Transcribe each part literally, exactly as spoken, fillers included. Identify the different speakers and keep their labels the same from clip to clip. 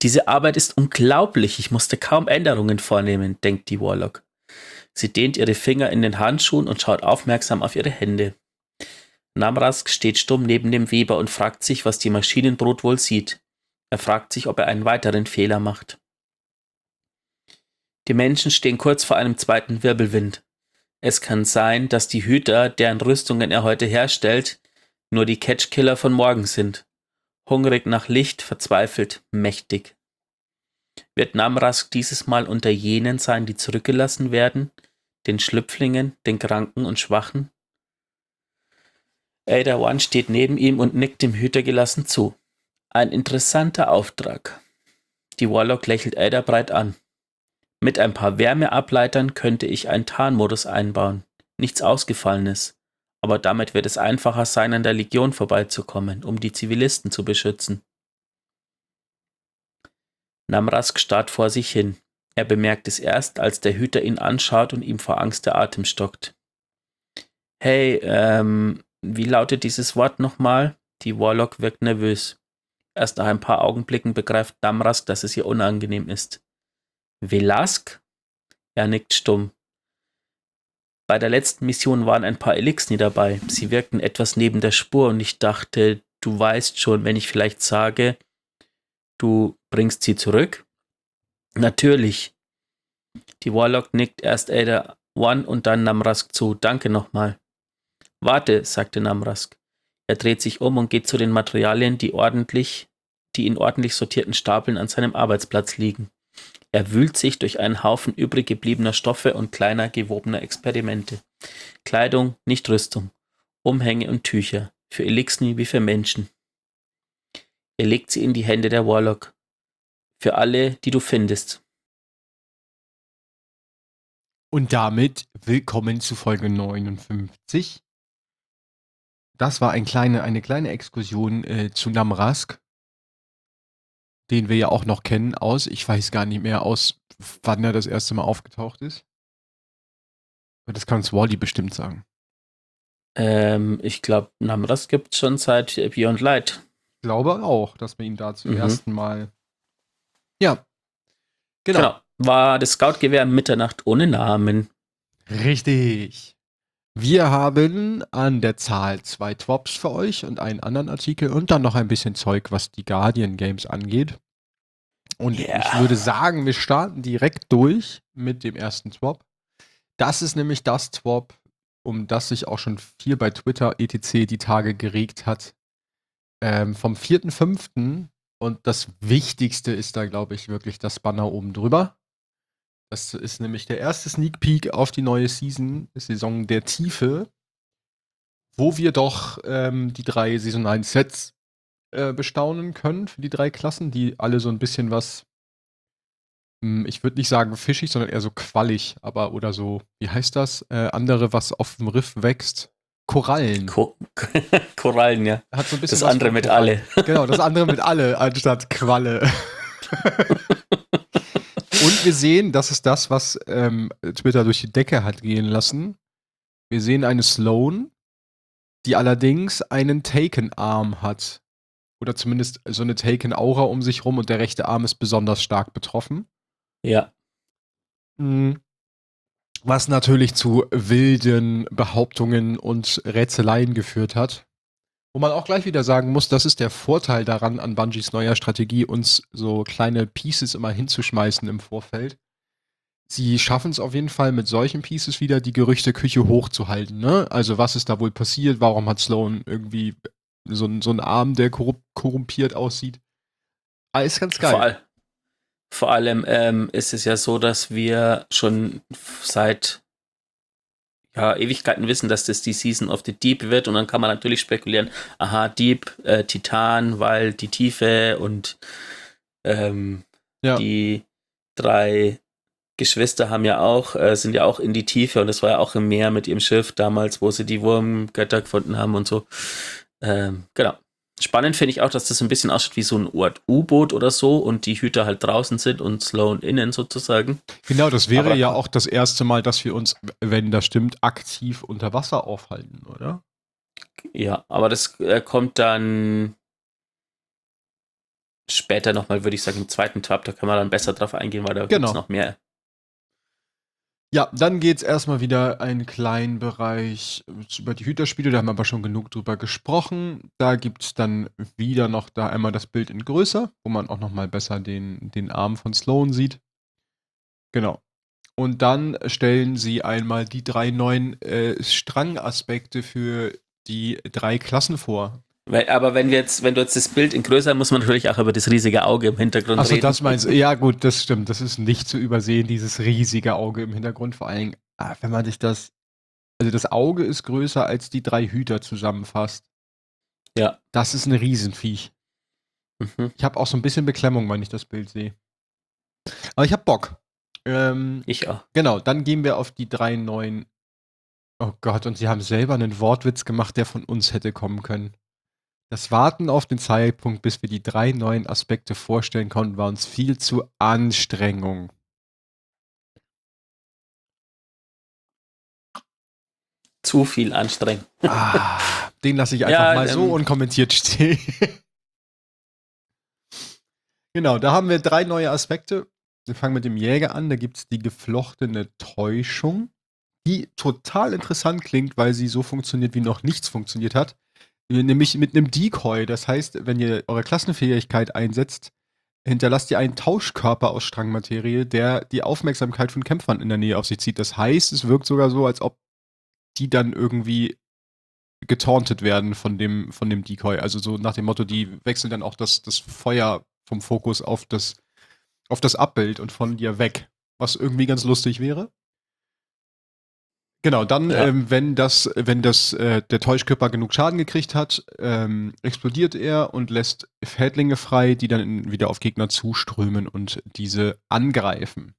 Speaker 1: Diese Arbeit ist unglaublich, ich musste kaum Änderungen vornehmen, denkt die Warlock. Sie dehnt ihre Finger in den Handschuhen und schaut aufmerksam auf ihre Hände. Namrask steht stumm neben dem Weber und fragt sich, was die Maschinenbrut wohl sieht. Er fragt sich, ob er einen weiteren Fehler macht. Die Menschen stehen kurz vor einem zweiten Wirbelwind. Es kann sein, dass die Hüter, deren Rüstungen er heute herstellt, nur die Catchkiller von morgen sind. Hungrig nach Licht, verzweifelt, mächtig. Wird Namrask dieses Mal unter jenen sein, die zurückgelassen werden? Den Schlüpflingen, den Kranken und Schwachen? Ada One steht neben ihm und nickt dem Hüter gelassen zu. Ein interessanter Auftrag. Die Warlock lächelt Ada breit an. Mit ein paar Wärmeableitern könnte ich einen Tarnmodus einbauen. Nichts Ausgefallenes. Aber damit wird es einfacher sein, an der Legion vorbeizukommen, um die Zivilisten zu beschützen. Namrask starrt vor sich hin. Er bemerkt es erst, als der Hüter ihn anschaut und ihm vor Angst der Atem stockt. Hey, ähm, wie lautet dieses Wort nochmal? Die Warlock wirkt nervös. Erst nach ein paar Augenblicken begreift Namrask, dass es ihr unangenehm ist. Velask? Er nickt stumm. Bei der letzten Mission waren ein paar Elixni dabei. Sie wirkten etwas neben der Spur und ich dachte, du weißt schon, wenn ich vielleicht sage, du bringst sie zurück? Natürlich. Die Warlock nickt erst Ada One und dann Namrask zu. Danke nochmal. Warte, sagte Namrask. Er dreht sich um und geht zu den Materialien, die ordentlich, die in ordentlich sortierten Stapeln an seinem Arbeitsplatz liegen. Er wühlt sich durch einen Haufen übrig gebliebener Stoffe und kleiner gewobener Experimente. Kleidung, nicht Rüstung. Umhänge und Tücher. Für Elixni wie für Menschen. Er legt sie in die Hände der Warlock. Für alle, die du findest.
Speaker 2: Und damit willkommen zu Folge neunundfünfzig. Das war ein kleine, eine kleine Exkursion äh, zu Namrask, den wir ja auch noch kennen aus, ich weiß gar nicht mehr aus, wann er das erste Mal aufgetaucht ist. Aber das kann Wally bestimmt sagen.
Speaker 1: Ähm, ich glaube, Namrask gibt es schon seit Beyond Light.
Speaker 2: Ich glaube auch, dass wir ihn da zum
Speaker 1: Mhm.
Speaker 2: ersten Mal... Ja, genau.
Speaker 1: Genau. War das Scoutgewehr Mitternacht ohne Namen.
Speaker 2: Richtig. Wir haben an der Zahl zwei Twops für euch und einen anderen Artikel und dann noch ein bisschen Zeug, was die Guardian Games angeht. Und
Speaker 1: Yeah.
Speaker 2: ich würde sagen, wir starten direkt durch mit dem ersten Twop. Das ist nämlich das Twop, um das sich auch schon viel bei Twitter et cetera die Tage geregt hat. Ähm, vom vierten fünften Und das Wichtigste ist da, glaube ich, wirklich das Banner oben drüber. Das ist nämlich der erste Sneak Peek auf die neue Season, Saison der Tiefe, wo wir doch ähm, die drei saisonalen Sets äh, bestaunen können für die drei Klassen, die alle so ein bisschen was, mh, ich würde nicht sagen fischig, sondern eher so quallig, aber oder so, wie heißt das? Äh, andere, was auf dem Riff wächst. Korallen.
Speaker 1: Ko- Korallen, ja.
Speaker 2: Hat so ein bisschen
Speaker 1: Das
Speaker 2: was
Speaker 1: andere
Speaker 2: von
Speaker 1: mit
Speaker 2: Korallen.
Speaker 1: alle.
Speaker 2: Genau, das andere mit alle, anstatt Qualle. Und wir sehen, das ist das, was ähm, Twitter durch die Decke hat gehen lassen. Wir sehen eine Sloane, die allerdings einen Taken-Arm hat. Oder zumindest so eine Taken-Aura um sich rum und der rechte Arm ist besonders stark betroffen.
Speaker 1: Ja.
Speaker 2: Mhm. Was natürlich zu wilden Behauptungen und Rätseleien geführt hat. Wo man auch gleich wieder sagen muss, das ist der Vorteil daran an Bungies neuer Strategie, uns so kleine Pieces immer hinzuschmeißen im Vorfeld. Sie schaffen es auf jeden Fall mit solchen Pieces wieder, die Gerüchteküche hochzuhalten. Ne? Also was ist da wohl passiert? Warum hat Sloane irgendwie so, so einen Arm, der korrup- korrumpiert aussieht? Alles ganz geil.
Speaker 1: Vor, all, vor allem ähm, ist es ja so, dass wir schon seit ja, Ewigkeiten wissen, dass das die Season of the Deep wird und dann kann man natürlich spekulieren, aha, Deep, äh, Titan, weil die Tiefe und ähm,
Speaker 2: Ja.
Speaker 1: die drei Geschwister haben ja auch, äh, sind ja auch in die Tiefe und das war ja auch im Meer mit ihrem Schiff damals, wo sie die Wurmgötter gefunden haben und so. Ähm, genau. Spannend finde ich auch, dass das ein bisschen ausschaut wie so ein Ort U-Boot oder so und die Hüter halt draußen sind und Sloane innen sozusagen.
Speaker 2: Genau, das wäre
Speaker 1: Aber-
Speaker 2: ja auch das erste Mal, dass wir uns, wenn das stimmt, aktiv unter Wasser aufhalten, oder?
Speaker 1: Ja, aber das äh, kommt dann später nochmal, würde ich sagen, im zweiten Tab, da kann man dann besser drauf eingehen, weil da
Speaker 2: Genau.
Speaker 1: gibt es noch mehr.
Speaker 2: Ja, dann geht's erstmal wieder einen kleinen Bereich über die Hüterspiele, da haben wir aber schon genug drüber gesprochen. Da gibt's dann wieder noch da einmal das Bild in größer, wo man auch nochmal besser den, den Arm von Sloan sieht. Genau. Und dann stellen sie einmal die drei neuen äh, Strangaspekte für die drei Klassen vor.
Speaker 1: Weil, aber wenn wir jetzt, wenn du jetzt das Bild in größer, muss man natürlich auch über das riesige Auge im Hintergrund
Speaker 2: Achso,
Speaker 1: reden.
Speaker 2: das meinst du. Ja, gut, das stimmt. Das ist nicht zu übersehen, dieses riesige Auge im Hintergrund. Vor allem, ah, wenn man sich das. Also das Auge ist größer als die drei Hüter zusammenfasst.
Speaker 1: Ja.
Speaker 2: Das ist ein Riesenviech.
Speaker 1: Mhm.
Speaker 2: Ich habe auch so ein bisschen Beklemmung, wenn ich das Bild sehe. Aber ich habe Bock. Ähm,
Speaker 1: Ich auch.
Speaker 2: genau, dann gehen wir auf die drei neuen. Oh Gott, und sie haben selber einen Wortwitz gemacht, der von uns hätte kommen können. Das Warten auf den Zeitpunkt, bis wir die drei neuen Aspekte vorstellen konnten, war uns viel zu Anstrengung.
Speaker 1: Zu viel anstrengend.
Speaker 2: Ah, den lasse ich einfach
Speaker 1: Ja,
Speaker 2: mal
Speaker 1: ähm,
Speaker 2: so unkommentiert stehen. Genau, da haben wir drei neue Aspekte. Wir fangen mit dem Jäger an. Da gibt es die geflochtene Täuschung, die total interessant klingt, weil sie so funktioniert, wie noch nichts funktioniert hat. Nämlich mit einem Decoy. Das heißt, wenn ihr eure Klassenfähigkeit einsetzt, hinterlasst ihr einen Tauschkörper aus Strangmaterie, der die Aufmerksamkeit von Kämpfern in der Nähe auf sich zieht. Das heißt, es wirkt sogar so, als ob die dann irgendwie getauntet werden von dem, von dem Decoy. Also so nach dem Motto, die wechseln dann auch das, das Feuer vom Fokus auf das, auf das Abbild und von dir weg. Was irgendwie ganz lustig wäre. Genau, dann,
Speaker 1: Ja.
Speaker 2: ähm, wenn das, wenn das, äh, der Täuschkörper genug Schaden gekriegt hat, ähm, explodiert er und lässt Fädlinge frei, die dann wieder auf Gegner zuströmen und diese angreifen.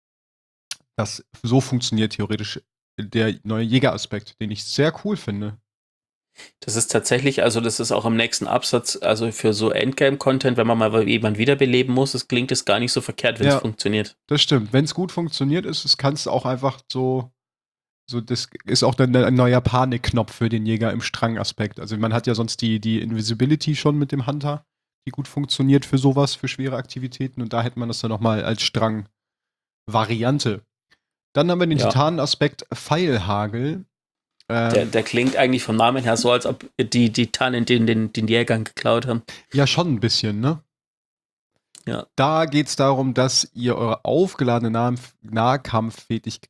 Speaker 2: Das, so funktioniert theoretisch der neue Jägeraspekt, den ich sehr cool finde.
Speaker 1: Das ist tatsächlich, also das ist auch im nächsten Absatz, also für so Endgame-Content, wenn man mal jemanden wiederbeleben muss, es klingt es gar nicht so verkehrt, wenn es
Speaker 2: Ja.
Speaker 1: funktioniert. Das
Speaker 2: Das stimmt. Wenn es gut funktioniert ist, es kannst du auch einfach so, so, das ist auch dann ein neuer Panikknopf für den Jäger im Strangaspekt. Also man hat ja sonst die, die Invisibility schon mit dem Hunter, die gut funktioniert für sowas, für schwere Aktivitäten. Und da hätte man das dann nochmal als Strang-Variante. Dann haben wir den
Speaker 1: Ja.
Speaker 2: Titanenaspekt Pfeilhagel. Ähm,
Speaker 1: Der, der klingt eigentlich vom Namen her so, als ob die, die Tannen den, den, den Jägern geklaut haben.
Speaker 2: ja, schon ein bisschen, ne?
Speaker 1: Ja.
Speaker 2: Da geht es darum, dass ihr eure aufgeladene Nah Nahkampffähigkeit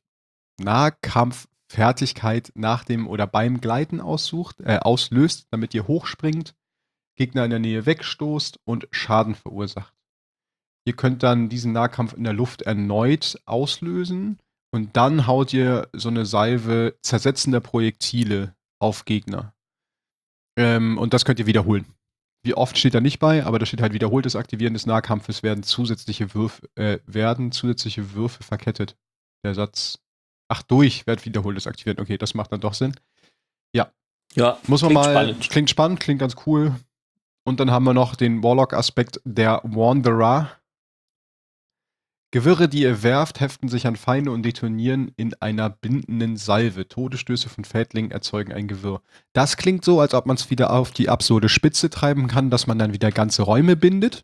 Speaker 2: Nahkampffertigkeit nach dem oder beim Gleiten aussucht, äh, auslöst, damit ihr hochspringt, Gegner in der Nähe wegstoßt und Schaden verursacht. Ihr könnt dann diesen Nahkampf in der Luft erneut auslösen und dann haut ihr so eine Salve zersetzender Projektile auf Gegner. Ähm, und das könnt ihr wiederholen. Wie oft steht da nicht bei, aber da steht halt wiederholtes Aktivieren des Nahkampfes werden zusätzliche Würfe, äh, werden zusätzliche Würfe verkettet. Der Satz. Ach, durch wird wiederholtes Aktivieren. Okay, das macht dann doch Sinn. Ja.
Speaker 1: Ja,
Speaker 2: Muss man
Speaker 1: klingt
Speaker 2: mal.
Speaker 1: spannend.
Speaker 2: Klingt spannend, klingt ganz cool. Und dann haben wir noch den Warlock-Aspekt der Wanderer. Gewirre, die ihr werft, heften sich an Feinde und detonieren in einer bindenden Salve. Todesstöße von Fädlingen erzeugen ein Gewirr. Das klingt so, als ob man es wieder auf die absurde Spitze treiben kann, dass man dann wieder ganze Räume bindet.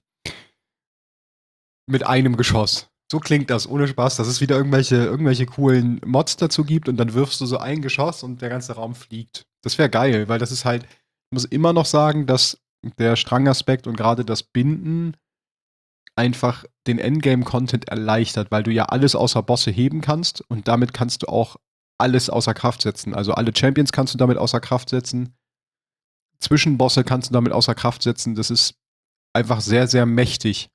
Speaker 2: Mit einem Geschoss. So klingt das, ohne Spaß, dass es wieder irgendwelche, irgendwelche coolen Mods dazu gibt und dann wirfst du so ein Geschoss und der ganze Raum fliegt. Das wäre geil, weil das ist halt, ich muss immer noch sagen, dass der Strangaspekt und gerade das Binden einfach den Endgame-Content erleichtert, weil du ja alles außer Bosse heben kannst und damit kannst du auch alles außer Kraft setzen. Also alle Champions kannst du damit außer Kraft setzen. Zwischenbosse kannst du damit außer Kraft setzen. Das ist einfach sehr, sehr mächtig.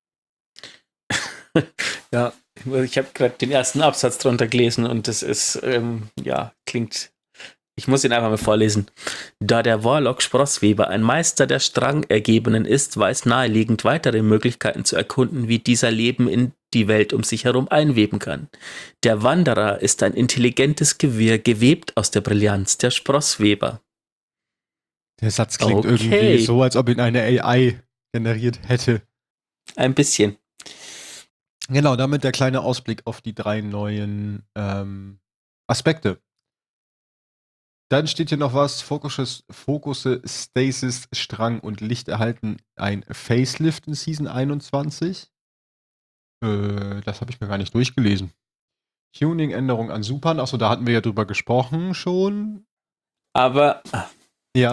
Speaker 1: Ja, ich habe gerade den ersten Absatz drunter gelesen und das ist, ähm, ja, klingt. Ich muss ihn einfach mal vorlesen. Da der Warlock Sprossweber ein Meister der Strangergebenen ist, weiß naheliegend weitere Möglichkeiten zu erkunden, wie dieser Leben in die Welt um sich herum einweben kann. Der Wanderer ist ein intelligentes Gewirr, gewebt aus der Brillanz der Sprossweber.
Speaker 2: Der Satz klingt
Speaker 1: Okay.
Speaker 2: irgendwie so, als ob ihn eine A I generiert hätte.
Speaker 1: Ein bisschen.
Speaker 2: Genau, damit der kleine Ausblick auf die drei neuen ähm, Aspekte. Dann steht hier noch was. Fokusse, Fokusse, Stasis, Strang und Licht erhalten ein Facelift in Season einundzwanzig. Äh, das habe ich mir gar nicht durchgelesen. Tuning-Änderung an Supern. Achso, da hatten wir ja drüber gesprochen schon.
Speaker 1: Aber.
Speaker 2: Ja.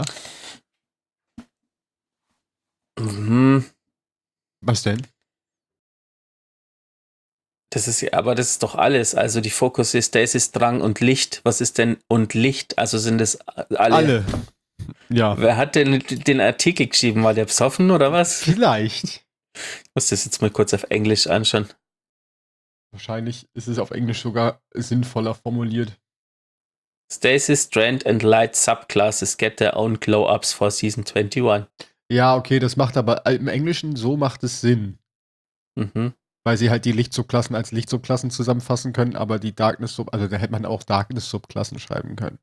Speaker 1: Mhm.
Speaker 2: Was denn?
Speaker 1: Das ist ja, aber das ist doch alles. Also die Fokus ist Stasis, Drang und Licht. Was ist denn und Licht? Also sind das alle?
Speaker 2: Alle. Ja.
Speaker 1: Wer hat denn den Artikel geschrieben? War der besoffen oder was?
Speaker 2: Vielleicht.
Speaker 1: Ich muss das jetzt mal kurz auf Englisch anschauen.
Speaker 2: Wahrscheinlich ist es auf Englisch sogar sinnvoller formuliert.
Speaker 1: Stasis, Strand and Light subclasses get their own glow-ups for Season einundzwanzig.
Speaker 2: Ja, okay, das macht aber im Englischen so macht es Sinn.
Speaker 1: Mhm.
Speaker 2: Weil sie halt die Lichtsubklassen als Lichtsubklassen zusammenfassen können, aber die Darkness-Sub, also da hätte man auch Darkness-Subklassen schreiben können.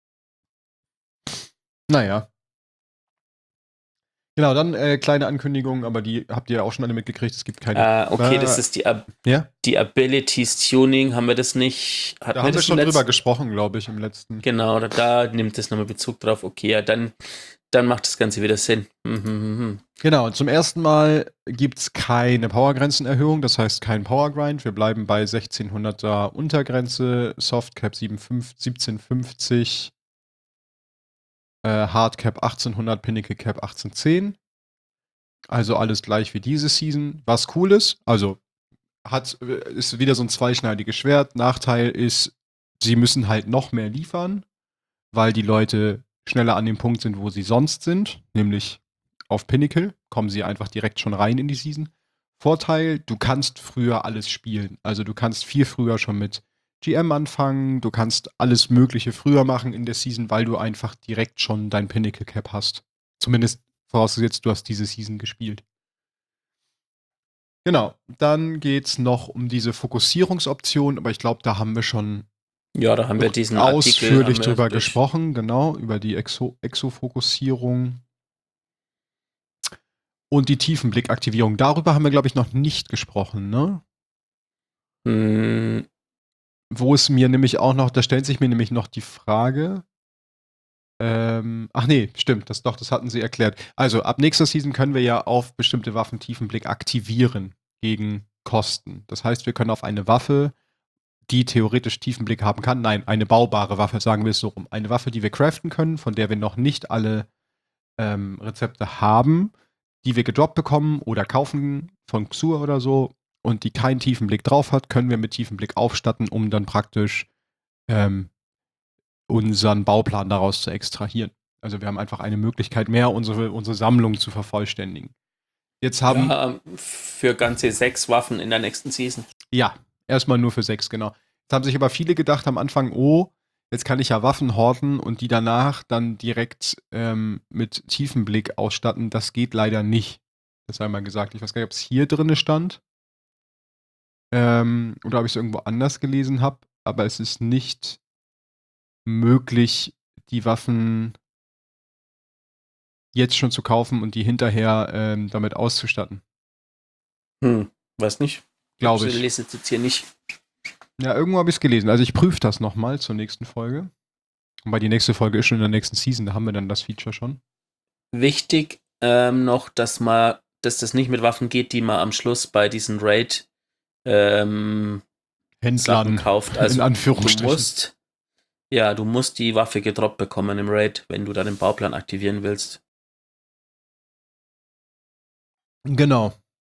Speaker 2: Naja. Genau, dann äh, kleine Ankündigung, aber die habt ihr ja auch schon alle mitgekriegt. Es gibt keine.
Speaker 1: Äh, okay,
Speaker 2: äh,
Speaker 1: das ist die, Ab-
Speaker 2: ja?
Speaker 1: die Abilities Tuning. Haben wir das nicht?
Speaker 2: Da haben wir schon drüber gesprochen, glaube ich, im letzten.
Speaker 1: Genau, da, da nimmt das nochmal Bezug drauf. Okay, ja, dann, dann macht das Ganze wieder Sinn. Mhm.
Speaker 2: Genau, zum ersten Mal gibt es keine Powergrenzenerhöhung, das heißt kein Powergrind. Wir bleiben bei sechzehnhunderter Untergrenze, Softcap siebzehnhundertfünfzig, äh, Hardcap achtzehnhundert, Pinnacle Cap achtzehnhundertzehn. Also alles gleich wie diese Season. Was cool ist, also hat, ist wieder so ein zweischneidiges Schwert. Nachteil ist, sie müssen halt noch mehr liefern, weil die Leute schneller an dem Punkt sind, wo sie sonst sind, nämlich auf Pinnacle, kommen sie einfach direkt schon rein in die Season. Vorteil, du kannst früher alles spielen. Also du kannst viel früher schon mit G M anfangen, du kannst alles Mögliche früher machen in der Season, weil du einfach direkt schon dein Pinnacle Cap hast. Zumindest vorausgesetzt, du hast diese Season gespielt. Genau, dann geht's noch um diese Fokussierungsoption, aber ich glaube, da haben wir schon
Speaker 1: Ja, da haben wir diesen
Speaker 2: ausführlich
Speaker 1: Artikel,
Speaker 2: drüber
Speaker 1: durch.
Speaker 2: gesprochen, genau, über die Exo- Exofokussierung. Und die Tiefenblickaktivierung. Darüber haben wir, glaube ich, noch nicht gesprochen, ne?
Speaker 1: Hm.
Speaker 2: Wo es mir nämlich auch noch, da stellt sich mir nämlich noch die Frage, ähm, ach nee, stimmt, das doch, das hatten sie erklärt. Also, ab nächster Season können wir ja auf bestimmte Waffen Tiefenblick aktivieren gegen Kosten. Das heißt, wir können auf eine Waffe, die theoretisch Tiefenblick haben kann, nein, eine baubare Waffe, sagen wir es so rum. Eine Waffe, die wir craften können, von der wir noch nicht alle ähm, Rezepte haben, die wir gedroppt bekommen oder kaufen von Xur oder so und die keinen Tiefenblick drauf hat, können wir mit Tiefenblick aufstatten, um dann praktisch ähm, unseren Bauplan daraus zu extrahieren. Also wir haben einfach eine Möglichkeit mehr, unsere, unsere Sammlung zu vervollständigen. Jetzt haben.
Speaker 1: Ja, für ganze sechs Waffen in der nächsten Season.
Speaker 2: Ja, erstmal nur für sechs, genau. Jetzt haben sich aber viele gedacht am Anfang, oh, jetzt kann ich ja Waffen horten und die danach dann direkt ähm, mit Tiefenblick ausstatten. Das geht leider nicht. Das sei mal gesagt. Ich weiß gar nicht, ob es hier drin stand. Ähm, oder ob ich es irgendwo anders gelesen habe. Aber es ist nicht möglich, die Waffen jetzt schon zu kaufen und die hinterher ähm, damit auszustatten.
Speaker 1: Hm, weiß nicht.
Speaker 2: Glaube ich.
Speaker 1: Ich lese es jetzt hier nicht.
Speaker 2: Ja, irgendwo habe ich es gelesen. Also ich prüfe das nochmal zur nächsten Folge. Weil die nächste Folge ist schon in der nächsten Season, da haben wir dann das Feature schon.
Speaker 1: Wichtig ähm, noch, dass man, dass das nicht mit Waffen geht, die man am Schluss bei diesen Raid ähm,
Speaker 2: Händlern
Speaker 1: kauft. Also
Speaker 2: in Anführungsstrichen.
Speaker 1: Du musst, ja, du musst die Waffe gedroppt bekommen im Raid, wenn du dann den Bauplan aktivieren willst.
Speaker 2: Genau.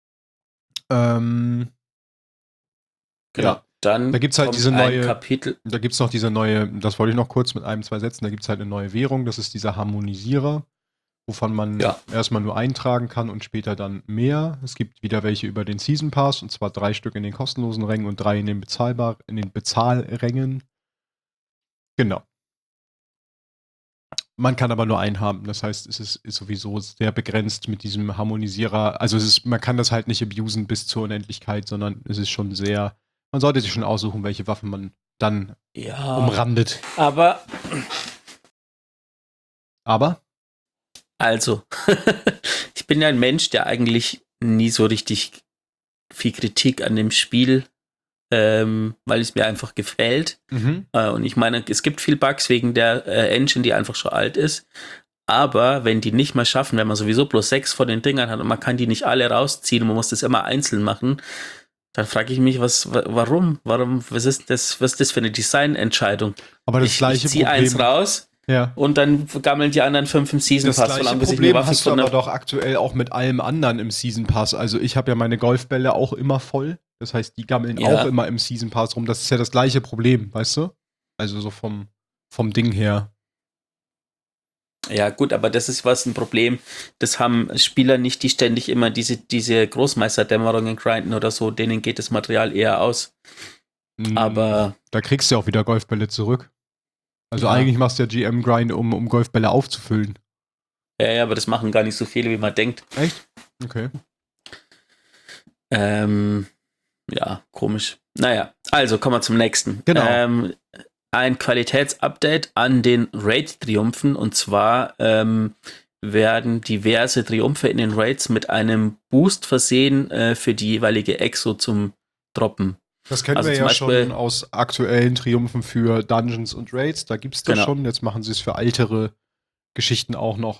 Speaker 2: Ähm,
Speaker 1: genau.
Speaker 2: Ja.
Speaker 1: Dann
Speaker 2: da gibt es halt diese neue
Speaker 1: Kapitel.
Speaker 2: Da gibt es noch diese neue, das wollte ich noch kurz mit einem, zwei Sätzen, da gibt es halt eine neue Währung, das ist dieser Harmonisierer, wovon man
Speaker 1: ja.
Speaker 2: erstmal nur eintragen kann und später dann mehr. Es gibt wieder welche über den Season Pass, und zwar drei Stück in den kostenlosen Rängen und drei in den bezahlbar, in den Bezahlrängen. Genau. Man kann aber nur einen haben, das heißt, es ist, ist sowieso sehr begrenzt mit diesem Harmonisierer. Also es ist, man kann das halt nicht abusen bis zur Unendlichkeit, sondern es ist schon sehr, man sollte sich schon aussuchen, welche Waffen man dann
Speaker 1: ja,
Speaker 2: umrandet.
Speaker 1: Aber
Speaker 2: Aber?
Speaker 1: Also, ich bin ja ein Mensch, der eigentlich nie so richtig viel Kritik an dem Spiel ähm, weil es mir einfach gefällt.
Speaker 2: Mhm.
Speaker 1: Äh, und ich meine, es gibt viel Bugs wegen der äh, Engine, die einfach schon alt ist. Aber wenn die nicht mal schaffen, wenn man sowieso bloß sechs von den Dingern hat und man kann die nicht alle rausziehen und man muss das immer einzeln machen, dann frage ich mich, was, warum? Warum, was ist das, was ist das für eine Designentscheidung?
Speaker 2: Aber das
Speaker 1: ich
Speaker 2: gleiche
Speaker 1: ich ziehe
Speaker 2: Problem.
Speaker 1: eins raus
Speaker 2: Ja.
Speaker 1: und dann gammeln die anderen fünf im Season
Speaker 2: Das
Speaker 1: Pass,
Speaker 2: gleiche
Speaker 1: solange bis ich
Speaker 2: Problem
Speaker 1: mir Waffen
Speaker 2: hast du aber
Speaker 1: gefunden habe.
Speaker 2: doch aktuell auch mit allem anderen im Season Pass. Also ich habe ja meine Golfbälle auch immer voll. Das heißt, die gammeln
Speaker 1: Ja.
Speaker 2: auch immer im Season Pass rum. Das ist ja das gleiche Problem, weißt du? Also so vom, vom Ding her.
Speaker 1: Ja, gut, aber das ist was ein Problem. Das haben Spieler nicht, die ständig immer diese, diese Großmeisterdämmerungen grinden oder so. Denen geht das Material eher aus.
Speaker 2: Mm,
Speaker 1: Aber
Speaker 2: Da kriegst du ja auch wieder Golfbälle zurück. Also
Speaker 1: Ja.
Speaker 2: eigentlich machst du ja G M-Grind, um, um Golfbälle aufzufüllen.
Speaker 1: ja, ja, aber das machen gar nicht so viele, wie man denkt.
Speaker 2: Echt? Okay.
Speaker 1: Ähm, ja, komisch. Naja, also kommen wir zum nächsten.
Speaker 2: Genau.
Speaker 1: Ähm, ein Qualitätsupdate an den Raid-Triumphen. Und zwar ähm, werden diverse Triumphe in den Raids mit einem Boost versehen äh, für die jeweilige Exo zum Droppen.
Speaker 2: Das kennen
Speaker 1: Also
Speaker 2: wir
Speaker 1: zum
Speaker 2: ja
Speaker 1: Beispiel-
Speaker 2: schon aus aktuellen Triumphen für Dungeons und Raids. Da gibt's das
Speaker 1: Genau.
Speaker 2: schon. Jetzt machen sie es für ältere Geschichten auch noch.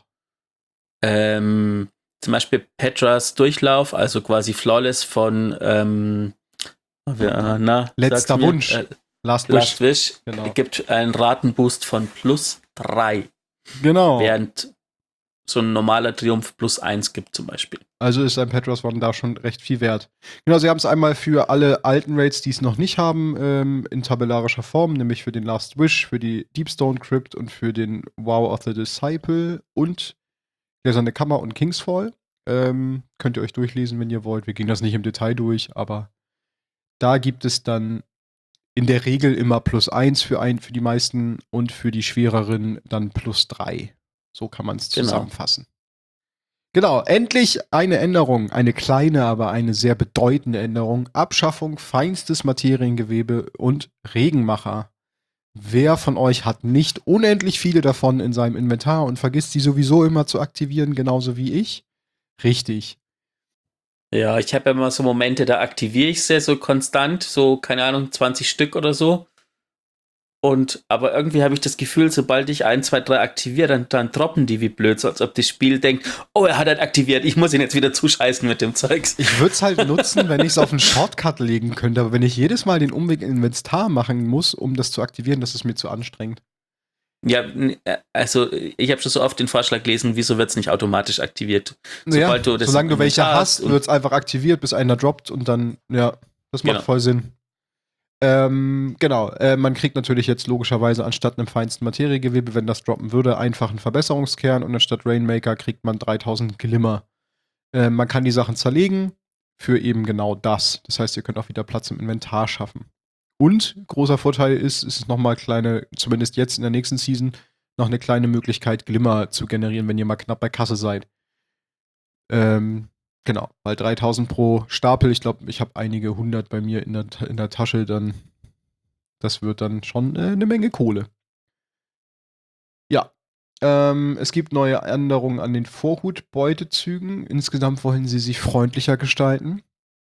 Speaker 1: Ähm, zum Beispiel Petras Durchlauf, also quasi Flawless von ähm, wer- na,
Speaker 2: Letzter
Speaker 1: sag's mir,
Speaker 2: Wunsch.
Speaker 1: Äh,
Speaker 2: Last Wish.
Speaker 1: Last Wish
Speaker 2: Genau.
Speaker 1: gibt einen Ratenboost von plus drei,
Speaker 2: Genau.
Speaker 1: während so ein normaler Triumph plus eins gibt zum Beispiel.
Speaker 2: Also ist ein Petros One da schon recht viel wert. Genau, sie haben es einmal für alle alten Raids, die es noch nicht haben, ähm, in tabellarischer Form, nämlich für den Last Wish, für die Deepstone Crypt und für den Wow of the Disciple und Gläserne Kammer und Kingsfall. Ähm, könnt ihr euch durchlesen, wenn ihr wollt. Wir gehen das nicht im Detail durch, aber da gibt es dann in der Regel immer plus eins für, ein, für die meisten und für die schwereren dann plus drei. So kann man es
Speaker 1: Genau.
Speaker 2: zusammenfassen. Genau, endlich eine Änderung, eine kleine, aber eine sehr bedeutende Änderung. Abschaffung feinstes Materiengewebe und Regenmacher. Wer von euch hat nicht unendlich viele davon in seinem Inventar und vergisst sie sowieso immer zu aktivieren, genauso wie ich? Richtig.
Speaker 1: Ja, ich habe ja immer so Momente, da aktiviere ich sie so konstant, so, keine Ahnung, zwanzig Stück oder so. Und, aber irgendwie habe ich das Gefühl, sobald ich ein, zwei, drei aktiviere, dann, dann droppen die wie blöd, so als ob das Spiel denkt, oh, er hat halt aktiviert, ich muss ihn jetzt wieder zuscheißen mit dem Zeugs.
Speaker 2: Ich würde es halt nutzen, wenn ich es auf einen Shortcut legen könnte, aber wenn ich jedes Mal den Umweg in Inventar machen muss, um das zu aktivieren, das ist mir zu anstrengend.
Speaker 1: Ja, n- äh, also ich habe schon so oft den Vorschlag gelesen, wieso wird es nicht automatisch aktiviert?
Speaker 2: Ja,
Speaker 1: Sobald du das
Speaker 2: solange du
Speaker 1: im
Speaker 2: welche
Speaker 1: Inventar
Speaker 2: hast,
Speaker 1: und-
Speaker 2: wird es einfach aktiviert, bis einer droppt und dann, ja, das macht
Speaker 1: Genau.
Speaker 2: voll Sinn. Ähm, genau, äh, man kriegt natürlich jetzt logischerweise anstatt einem feinsten Materiegewebe, wenn das droppen würde, einfach einen Verbesserungskern und anstatt Rainmaker kriegt man dreitausend Glimmer. Äh, man kann die Sachen zerlegen für eben genau das. Das heißt, ihr könnt auch wieder Platz im Inventar schaffen. Und großer Vorteil ist, es ist nochmal kleine, zumindest jetzt in der nächsten Season, noch eine kleine Möglichkeit, Glimmer zu generieren, wenn ihr mal knapp bei Kasse seid. Ähm, genau, weil dreitausend pro Stapel, ich glaube, ich habe einige hundert bei mir in der, Ta- in der Tasche, dann, das wird dann schon äh, eine Menge Kohle. Ja, ähm, es gibt neue Änderungen an den Vorhut-Beutezügen. Insgesamt wollen sie sich freundlicher gestalten.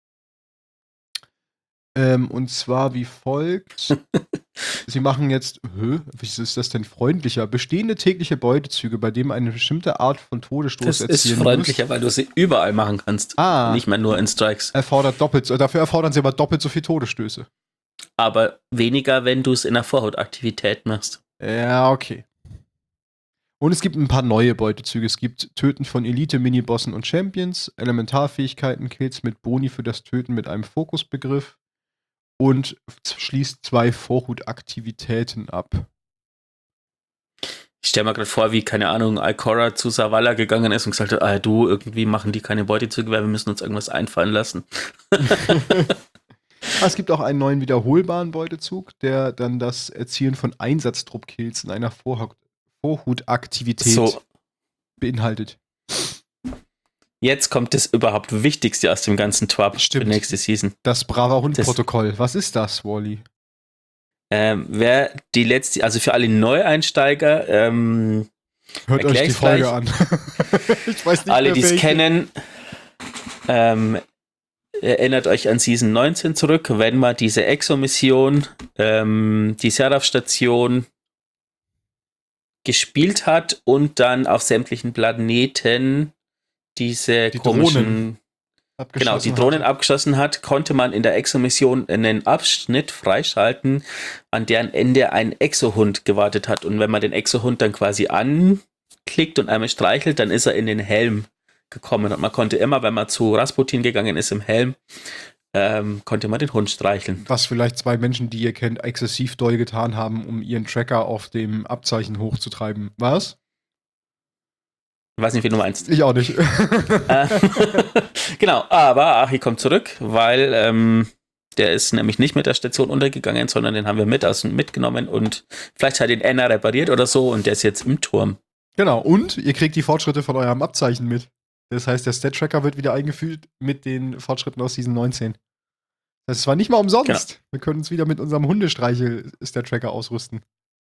Speaker 2: Ähm, und zwar wie folgt. Sie machen jetzt, hä, wie ist das denn freundlicher? Bestehende tägliche Beutezüge, bei denen eine bestimmte Art von Todesstoß
Speaker 1: Das ist
Speaker 2: erzielen
Speaker 1: freundlicher, weil du sie überall machen kannst.
Speaker 2: Ah.
Speaker 1: Nicht mehr nur in Strikes.
Speaker 2: erfordert doppelt, so- dafür erfordern sie aber doppelt so viel Todesstöße.
Speaker 1: Aber weniger, wenn du es in der Vorhutaktivität machst.
Speaker 2: Ja, okay. Und es gibt ein paar neue Beutezüge. Es gibt Töten von Elite-Minibossen und Champions, Elementarfähigkeiten, Kills mit Boni für das Töten mit einem Fokusbegriff und z- schließt zwei Vorhutaktivitäten ab.
Speaker 1: Ich stelle mir gerade vor, wie, keine Ahnung, Alcora zu Zavala gegangen ist und gesagt hat, ah, du, irgendwie machen die keine Beutezüge, weil wir müssen uns irgendwas einfallen lassen.
Speaker 2: Ah, es gibt auch einen neuen wiederholbaren Beutezug, der dann das Erzielen von Einsatztrupp-Kills in einer Vorhut Vorhutaktivität
Speaker 1: So,
Speaker 2: beinhaltet.
Speaker 1: jetzt kommt das überhaupt Wichtigste aus dem ganzen Twab
Speaker 2: Stimmt.
Speaker 1: für nächste Season.
Speaker 2: Das braver
Speaker 1: Das-
Speaker 2: Hund-Protokoll. Was ist das, Wally?
Speaker 1: Ähm, wer die letzte, also für alle Neueinsteiger, ähm,
Speaker 2: Hört euch
Speaker 1: Erklär
Speaker 2: die
Speaker 1: ich's
Speaker 2: Folge
Speaker 1: gleich.
Speaker 2: an. Ich weiß nicht
Speaker 1: alle,
Speaker 2: mehr,
Speaker 1: die es
Speaker 2: welche.
Speaker 1: kennen, ähm, erinnert euch an Season neunzehn zurück, wenn man diese Exo-Mission, ähm, die Seraph-Station gespielt hat und dann auf sämtlichen Planeten diese
Speaker 2: Die
Speaker 1: komischen,
Speaker 2: Drohnen
Speaker 1: genau, die
Speaker 2: abgeschossen
Speaker 1: Drohnen
Speaker 2: hatte.
Speaker 1: abgeschossen hat, konnte man in der Exo-Mission einen Abschnitt freischalten, an deren Ende ein Exo-Hund gewartet hat. Und wenn man den Exo-Hund dann quasi anklickt und einmal streichelt, dann ist er in den Helm gekommen. Und man konnte immer, wenn man zu Rasputin gegangen ist im Helm, ähm, konnte man den Hund streicheln.
Speaker 2: Was vielleicht zwei Menschen, die ihr kennt, exzessiv doll getan haben, um ihren Tracker auf dem Abzeichen hochzutreiben. Was?
Speaker 1: Ich weiß nicht, wie du meinst.
Speaker 2: Ich auch nicht.
Speaker 1: Äh, genau, aber Achi kommt zurück, weil ähm, der ist nämlich nicht mit der Station untergegangen, sondern den haben wir mit aus mitgenommen und vielleicht hat ihn Anna repariert oder so und der ist jetzt im Turm.
Speaker 2: Genau, und ihr kriegt die Fortschritte von eurem Abzeichen mit. Das heißt, der Stat-Tracker wird wieder eingefügt mit den Fortschritten aus Season neunzehn. Das war nicht mal umsonst. Genau. Wir können uns wieder mit unserem Hundestreichel-Stat-Tracker ausrüsten.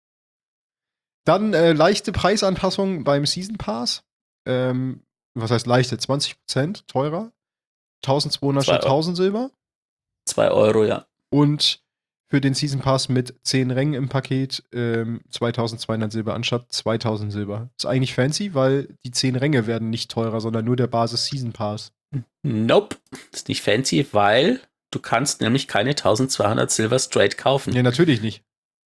Speaker 2: Dann äh, leichte Preisanpassung beim Season Pass. Ähm, was heißt leichte? zwanzig Prozent teurer. eintausendzweihundert statt tausend Silber.
Speaker 1: zwei Euro, ja.
Speaker 2: Und für den Season Pass mit zehn Rängen im Paket ähm, zweitausendzweihundert Silber anstatt zweitausend Silber. Ist eigentlich fancy, weil die zehn Ränge werden nicht teurer, sondern nur der Basis Season Pass.
Speaker 1: Nope. Ist nicht fancy, weil du kannst nämlich keine eintausendzweihundert Silber straight kaufen.
Speaker 2: Nee, natürlich nicht.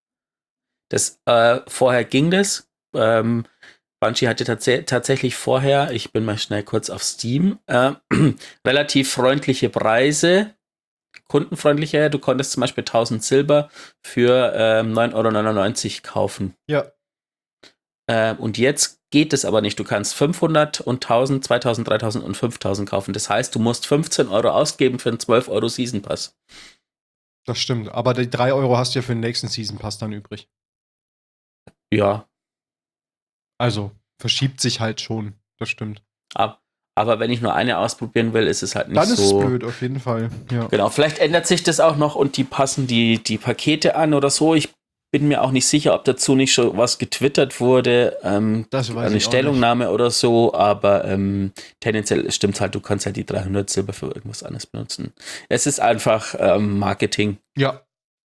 Speaker 1: Das, äh, vorher ging das. Ähm, Bungie hatte tats- tatsächlich vorher, ich bin mal schnell kurz auf Steam, äh, relativ freundliche Preise, kundenfreundliche. Du konntest zum Beispiel tausend Silber für ähm, neun Euro neunundneunzig kaufen.
Speaker 2: Ja.
Speaker 1: Äh, und jetzt geht es aber nicht. Du kannst fünfhundert und tausend, zweitausend, dreitausend und fünftausend kaufen. Das heißt, du musst fünfzehn Euro ausgeben für einen zwölf Euro Season Pass.
Speaker 2: Das stimmt. Aber die drei Euro hast du ja für den nächsten Season Pass dann übrig.
Speaker 1: Ja.
Speaker 2: Also, verschiebt sich halt schon. Das stimmt.
Speaker 1: Aber, aber wenn ich nur eine ausprobieren will, ist es halt nicht
Speaker 2: dann
Speaker 1: so.
Speaker 2: Dann ist es blöd, auf jeden Fall. Ja.
Speaker 1: Genau, vielleicht ändert sich das auch noch und die passen die, die Pakete an oder so. Ich bin mir auch nicht sicher, ob dazu nicht schon was getwittert wurde. Ähm,
Speaker 2: das weiß
Speaker 1: eine
Speaker 2: ich
Speaker 1: Stellungnahme
Speaker 2: auch nicht.
Speaker 1: oder so, aber ähm, tendenziell stimmt halt, du kannst halt die dreihundert Silber für irgendwas anderes benutzen. Es ist einfach ähm, Marketing.
Speaker 2: Ja.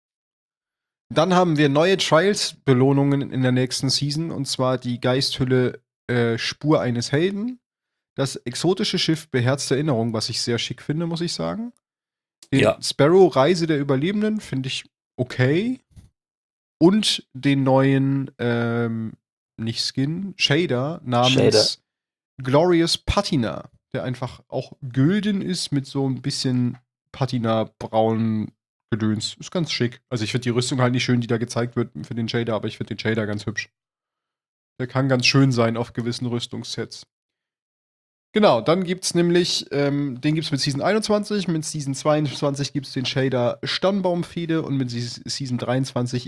Speaker 2: Dann haben wir neue Trials-Belohnungen in der nächsten Season, und zwar die Geisthülle äh, Spur eines Helden, das exotische Schiff Beherzte Erinnerung, was ich sehr schick finde, muss ich sagen. Den
Speaker 1: Ja.
Speaker 2: Sparrow Reise der Überlebenden finde ich okay. Und den neuen, ähm, nicht Skin, Shader namens
Speaker 1: Shader.
Speaker 2: Glorious Patina, der einfach auch gülden ist mit so ein bisschen Patina-braun Gedöns. Ist ganz schick. Also ich finde die Rüstung halt nicht schön, die da gezeigt wird für den Shader, aber ich finde den Shader ganz hübsch. Der kann ganz schön sein auf gewissen Rüstungssets. Genau, dann gibt's nämlich, ähm, den gibt's mit Season einundzwanzig, mit Season zweiundzwanzig gibt's den Shader Stammbaumfehde und mit Season dreiundzwanzig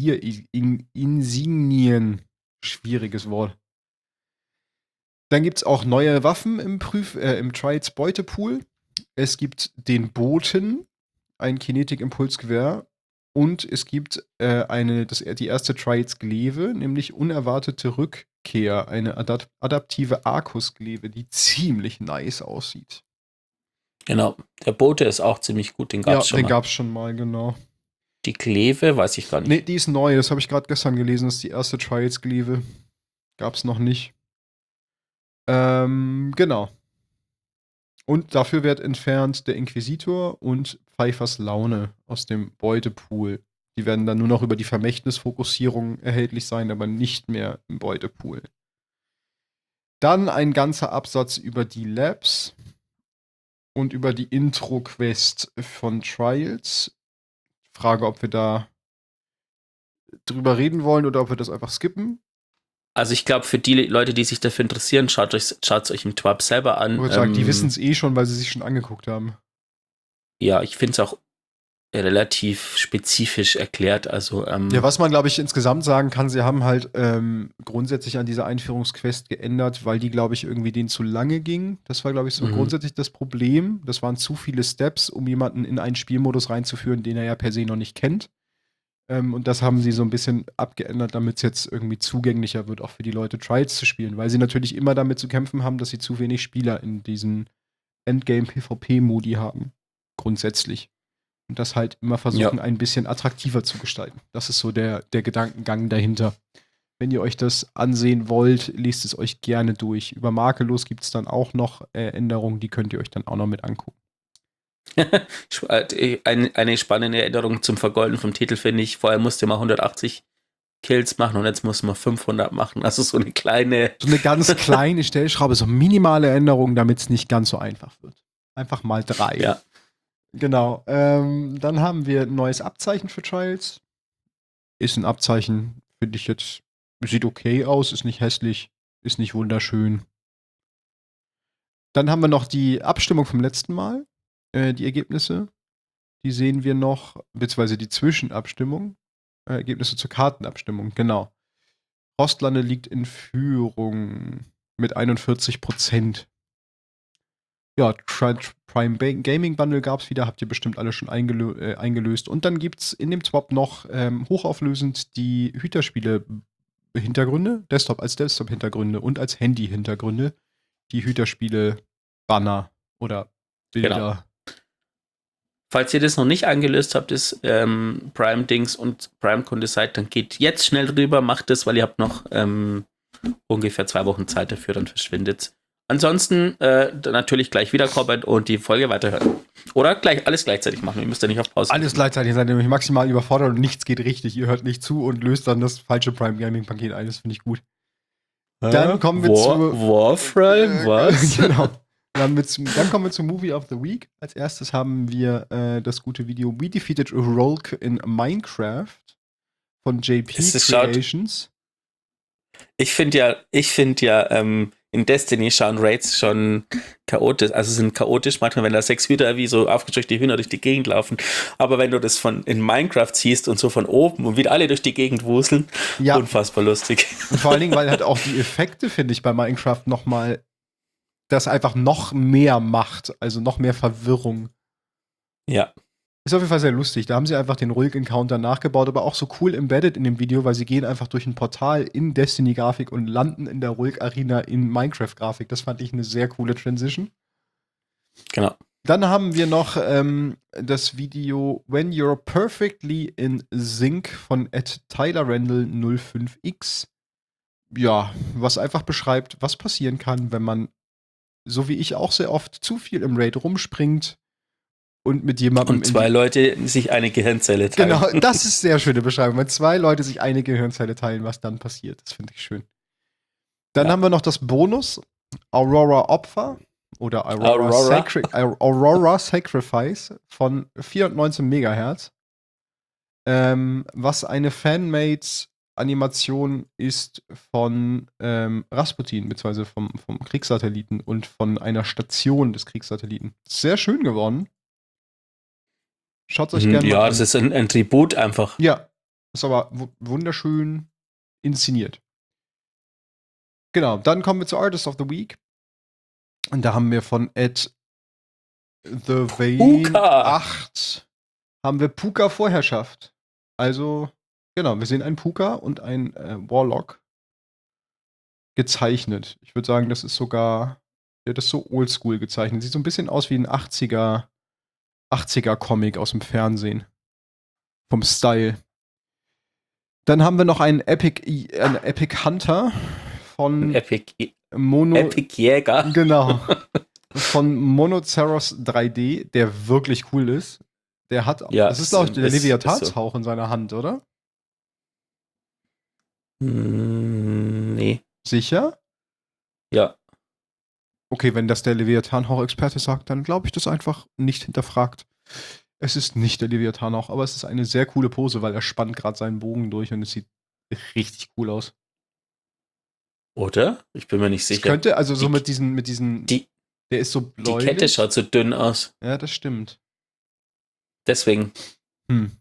Speaker 2: Visier-Insignien. Schwieriges Wort. Dann gibt's auch neue Waffen im Prüf, äh, im Trials Beutepool. Es gibt den Boten, ein Kinetik-Impulsgewehr, und es gibt äh, eine, das, die erste Trials-Glaive, nämlich unerwartete Rückkehr, eine adap- adaptive Arkus-Glaive, die ziemlich nice aussieht.
Speaker 1: Genau, der Bote ist auch ziemlich gut, den gab's
Speaker 2: ja,
Speaker 1: schon
Speaker 2: den
Speaker 1: mal.
Speaker 2: gab's schon mal, genau.
Speaker 1: Die Glaive, weiß ich gar nicht.
Speaker 2: Nee, die ist neu, das habe ich gerade gestern gelesen, das ist die erste Trials-Glaive. Gab's noch nicht. Ähm, genau. Und dafür wird entfernt der Inquisitor und Pfeifers Laune aus dem Beutepool. Die werden dann nur noch über die Vermächtnisfokussierung erhältlich sein, aber nicht mehr im Beutepool. Dann ein ganzer Absatz über die Labs und über die Intro-Quest von Trials. Frage, ob wir da drüber reden wollen oder ob wir das einfach skippen.
Speaker 1: Also ich glaube, für die Leute, die sich dafür interessieren, schaut es euch, euch im Twab selber an.
Speaker 2: Ich würde sagen, ähm, die wissen es eh schon, weil sie sich schon angeguckt haben.
Speaker 1: Ja, ich finde es auch relativ spezifisch erklärt. Also, ähm,
Speaker 2: ja, was man, glaube ich, insgesamt sagen kann, sie haben halt ähm, grundsätzlich an dieser Einführungsquest geändert, weil die, glaube ich, irgendwie denen zu lange ging. Das war, glaube ich, so mhm. grundsätzlich das Problem. Das waren zu viele Steps, um jemanden in einen Spielmodus reinzuführen, den er ja per se noch nicht kennt. Ähm, und das haben sie so ein bisschen abgeändert, damit es jetzt irgendwie zugänglicher wird, auch für die Leute Trials zu spielen. Weil sie natürlich immer damit zu kämpfen haben, dass sie zu wenig Spieler in diesen Endgame-PvP-Modi haben. grundsätzlich. Und das halt immer versuchen,
Speaker 1: Ja.
Speaker 2: ein bisschen attraktiver zu gestalten. Das ist so der, der Gedankengang dahinter. Wenn ihr euch das ansehen wollt, lest es euch gerne durch. Über Makellos gibt es dann auch noch äh, Änderungen, die könnt ihr euch dann auch noch mit angucken.
Speaker 1: eine, eine spannende Erinnerung zum Vergolden vom Titel finde ich. Vorher musste man hundertachtzig Kills machen und jetzt muss man fünfhundert machen. Also so eine kleine.
Speaker 2: So eine ganz kleine Stellschraube, so minimale Änderungen, damit es nicht ganz so einfach wird. Einfach mal drei.
Speaker 1: Ja.
Speaker 2: Genau. Ähm, dann haben wir ein neues Abzeichen für Trials. Ist ein Abzeichen, finde ich jetzt, sieht okay aus, ist nicht hässlich, ist nicht wunderschön. Dann haben wir noch die Abstimmung vom letzten Mal, äh, die Ergebnisse. Die sehen wir noch, beziehungsweise die Zwischenabstimmung. Äh, Ergebnisse zur Kartenabstimmung, genau. Frostlande liegt in Führung mit einundvierzig Prozent. Ja, Tri- Prime Ba- Gaming Bundle gab es wieder, habt ihr bestimmt alle schon eingelö äh, eingelöst. Und dann gibt es in dem Swap noch ähm, hochauflösend die Hüterspiele-Hintergründe, Desktop als Desktop-Hintergründe und als Handy-Hintergründe, die Hüterspiele-Banner oder Bilder.
Speaker 1: Genau. Falls ihr das noch nicht eingelöst habt, ist ähm, Prime-Dings und Prime-Kunde seid, dann geht jetzt schnell rüber, macht das, weil ihr habt noch ähm, ungefähr zwei Wochen Zeit dafür, dann verschwindet. Ansonsten äh, dann natürlich gleich wiederkommen und die Folge weiterhören. Oder gleich alles gleichzeitig machen. Ihr müsst ja nicht auf Pause.
Speaker 2: Alles gleichzeitig, seid nämlich maximal überfordert und nichts geht richtig. Ihr hört nicht zu und löst dann das falsche Prime Gaming Paket ein. Das finde ich gut. Dann kommen wir
Speaker 1: War,
Speaker 2: zu
Speaker 1: Warframe, was?
Speaker 2: Genau. Dann, mit, dann kommen wir zum Movie of the Week. Als erstes haben wir äh, das gute Video We Defeated Rolk in Minecraft von J P
Speaker 1: Es ist-
Speaker 2: Creations.
Speaker 1: Ich finde ja, ich finde ja, ähm, in Destiny schauen Raids schon chaotisch, also sind chaotisch manchmal, wenn da sechs Hühner wie so aufgescheuchte Hühner durch die Gegend laufen. Aber wenn du das von in Minecraft siehst und so von oben und wieder alle durch die Gegend wuseln,
Speaker 2: Ja,
Speaker 1: unfassbar lustig.
Speaker 2: und vor allen Dingen, weil halt auch die Effekte, finde ich, bei Minecraft nochmal das einfach noch mehr macht. Also noch mehr Verwirrung.
Speaker 1: Ja.
Speaker 2: Ist auf jeden Fall sehr lustig. Da haben sie einfach den Rolk-Encounter nachgebaut, aber auch so cool embedded in dem Video, weil sie gehen einfach durch ein Portal in Destiny-Grafik und landen in der Rolk-Arena in Minecraft-Grafik. Das fand ich eine sehr coole Transition.
Speaker 1: Genau.
Speaker 2: Dann haben wir noch ähm, das Video When You're Perfectly in Sync von at Tyler Randall null fünf x. Ja, was einfach beschreibt, was passieren kann, wenn man, so wie ich auch sehr oft, zu viel im Raid rumspringt und mit jemandem.
Speaker 1: Und zwei
Speaker 2: in die-
Speaker 1: Leute sich eine Gehirnzelle teilen.
Speaker 2: Genau, das ist sehr schöne Beschreibung. Wenn zwei Leute sich eine Gehirnzelle teilen, was dann passiert. Das finde ich schön. Dann
Speaker 1: Ja.
Speaker 2: haben wir noch das Bonus Aurora Opfer oder Aurora,
Speaker 1: Aurora.
Speaker 2: Sacri Aurora Sacrifice von vierhundertneunzehn Megahertz. Ähm, was eine Fanmade-Animation ist von ähm, Rasputin, beziehungsweise vom, vom Kriegssatelliten und von einer Station des Kriegssatelliten. Sehr schön geworden. Schaut euch
Speaker 1: Mhm,
Speaker 2: gerne mal
Speaker 1: ja,
Speaker 2: an.
Speaker 1: das ist ein, ein Tribut einfach.
Speaker 2: Ja, ist aber wu- wunderschön inszeniert. Genau, dann kommen wir zu Artist of the Week. Und da haben wir von Ed The Vane
Speaker 1: Puka.
Speaker 2: acht haben wir Puka Vorherrschaft. Also, genau, wir sehen einen Puka und einen äh, Warlock gezeichnet. Ich würde sagen, das ist sogar, ja, das ist so oldschool gezeichnet. Sieht so ein bisschen aus wie ein achtziger, achtziger Comic aus dem Fernsehen. Vom Style. Dann haben wir noch einen Epic, einen Epic Hunter von
Speaker 1: Epic,
Speaker 2: Mono.
Speaker 1: Epic Jäger.
Speaker 2: Genau. Von Monoceros drei D, der wirklich cool ist. Der hat,
Speaker 1: Ja,
Speaker 2: das ist, glaube ich, der
Speaker 1: ist- ist
Speaker 2: Leviathanshauch in seiner Hand, oder?
Speaker 1: Hm, nee.
Speaker 2: Sicher?
Speaker 1: Ja.
Speaker 2: Okay, wenn das der Leviathanhauch-Experte sagt, dann glaube ich das einfach nicht hinterfragt. Es ist nicht der Leviathanhauch, aber es ist eine sehr coole Pose, weil er spannt gerade seinen Bogen durch und es sieht richtig cool aus.
Speaker 1: Oder? Ich bin mir nicht
Speaker 2: Es
Speaker 1: sicher.
Speaker 2: könnte, also so
Speaker 1: Die-
Speaker 2: mit diesen, mit diesen,
Speaker 1: die-
Speaker 2: der ist so
Speaker 1: Die
Speaker 2: bläulich.
Speaker 1: Kette schaut so dünn aus.
Speaker 2: Ja, das stimmt.
Speaker 1: Deswegen.
Speaker 2: Hm.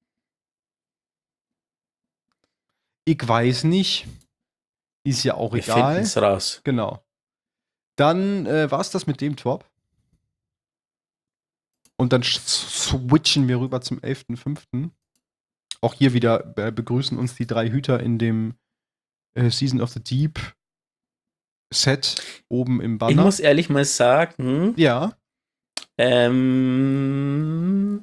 Speaker 2: Ich weiß nicht. Ist ja auch
Speaker 1: Wir
Speaker 2: egal.
Speaker 1: finden es raus.
Speaker 2: Genau. Dann äh, war es das mit dem Top. Und dann sch- switchen wir rüber zum elften fünften Auch hier wieder äh, begrüßen uns die drei Hüter in dem äh, Season of the Deep Set oben im
Speaker 1: Ich
Speaker 2: Banner.
Speaker 1: muss ehrlich mal sagen,
Speaker 2: ja,
Speaker 1: Ähm.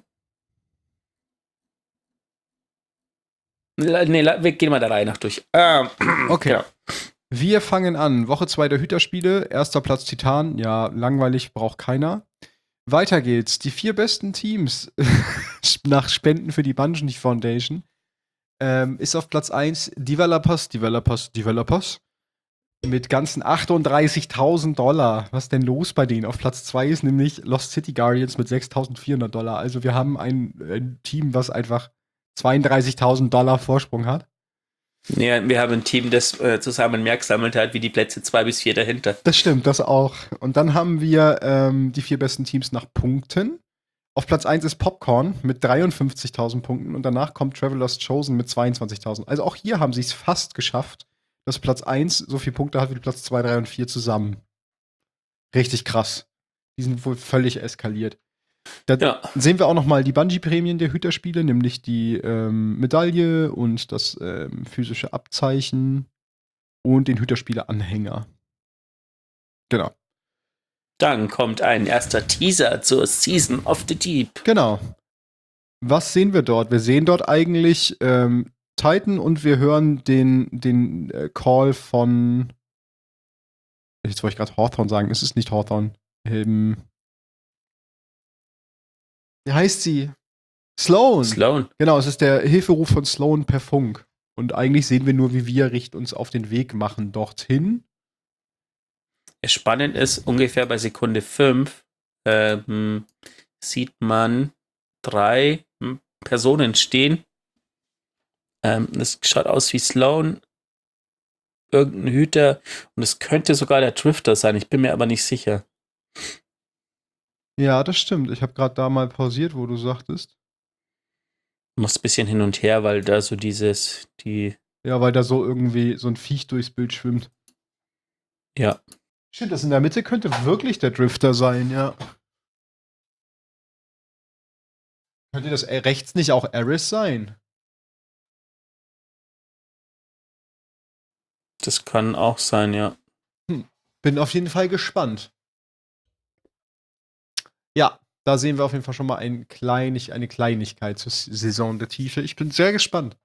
Speaker 1: Nee, wir gehen mal der Reihe nach durch. Ähm,
Speaker 2: Okay.
Speaker 1: Genau.
Speaker 2: Wir fangen an. Woche zwei der Hüterspiele. Erster Platz Titan. Ja, langweilig, braucht keiner. Weiter geht's. Die vier besten Teams nach Spenden für die Bungie Foundation ähm, ist auf Platz eins Developers, Developers, Developers mit ganzen achtunddreißigtausend Dollar. Was denn los bei denen? Auf Platz zwei ist nämlich Lost City Guardians mit sechstausendvierhundert Dollar. Also wir haben ein, ein Team, was einfach zweiunddreißigtausend Dollar Vorsprung hat.
Speaker 1: Ja, wir haben ein Team, das äh, zusammen mehr gesammelt hat, wie die Plätze zwei bis vier dahinter.
Speaker 2: Das stimmt, das auch. Und dann haben wir ähm, die vier besten Teams nach Punkten. Auf Platz eins ist Popcorn mit dreiundfünfzigtausend Punkten und danach kommt Traveler's Chosen mit zweiundzwanzigtausend. Also auch hier haben sie es fast geschafft, dass Platz eins so viele Punkte hat wie Platz zwei, drei und vier zusammen. Richtig krass. Die sind wohl völlig eskaliert. Da
Speaker 1: Ja.
Speaker 2: sehen wir auch noch mal die Bungie-Prämien der Hüterspiele, nämlich die ähm, Medaille und das ähm, physische Abzeichen und den Hüterspiele-Anhänger. Genau.
Speaker 1: Dann kommt ein erster Teaser zur Season of the Deep.
Speaker 2: Genau. Was sehen wir dort? Wir sehen dort eigentlich ähm, Titan und wir hören den, den äh, Call von. Jetzt wollte ich gerade Hawthorne sagen, es ist nicht Hawthorne. Ähm, wie heißt sie? Sloan.
Speaker 1: Sloan.
Speaker 2: Genau, es ist der Hilferuf von Sloan per Funk. Und eigentlich sehen wir nur, wie wir richten uns auf den Weg machen dorthin.
Speaker 1: Spannend ist, ungefähr bei Sekunde fünf ähm, sieht man drei hm, Personen stehen. Ähm, das schaut aus wie Sloan, irgendein Hüter und es könnte sogar der Drifter sein, ich bin mir aber nicht sicher.
Speaker 2: Ja, das stimmt. Ich habe gerade da mal pausiert, wo du sagtest.
Speaker 1: Muss ein bisschen hin und her, weil da so dieses, die.
Speaker 2: Ja, weil da so irgendwie so ein Viech durchs Bild schwimmt.
Speaker 1: Ja.
Speaker 2: Stimmt, das in der Mitte könnte wirklich der Drifter sein, ja. Könnte das rechts nicht auch Eris sein?
Speaker 1: Das kann auch sein, ja.
Speaker 2: Hm. Bin auf jeden Fall gespannt. Ja, da sehen wir auf jeden Fall schon mal ein Kleinig, eine Kleinigkeit zur Saison der Tiefe. Ich bin sehr gespannt.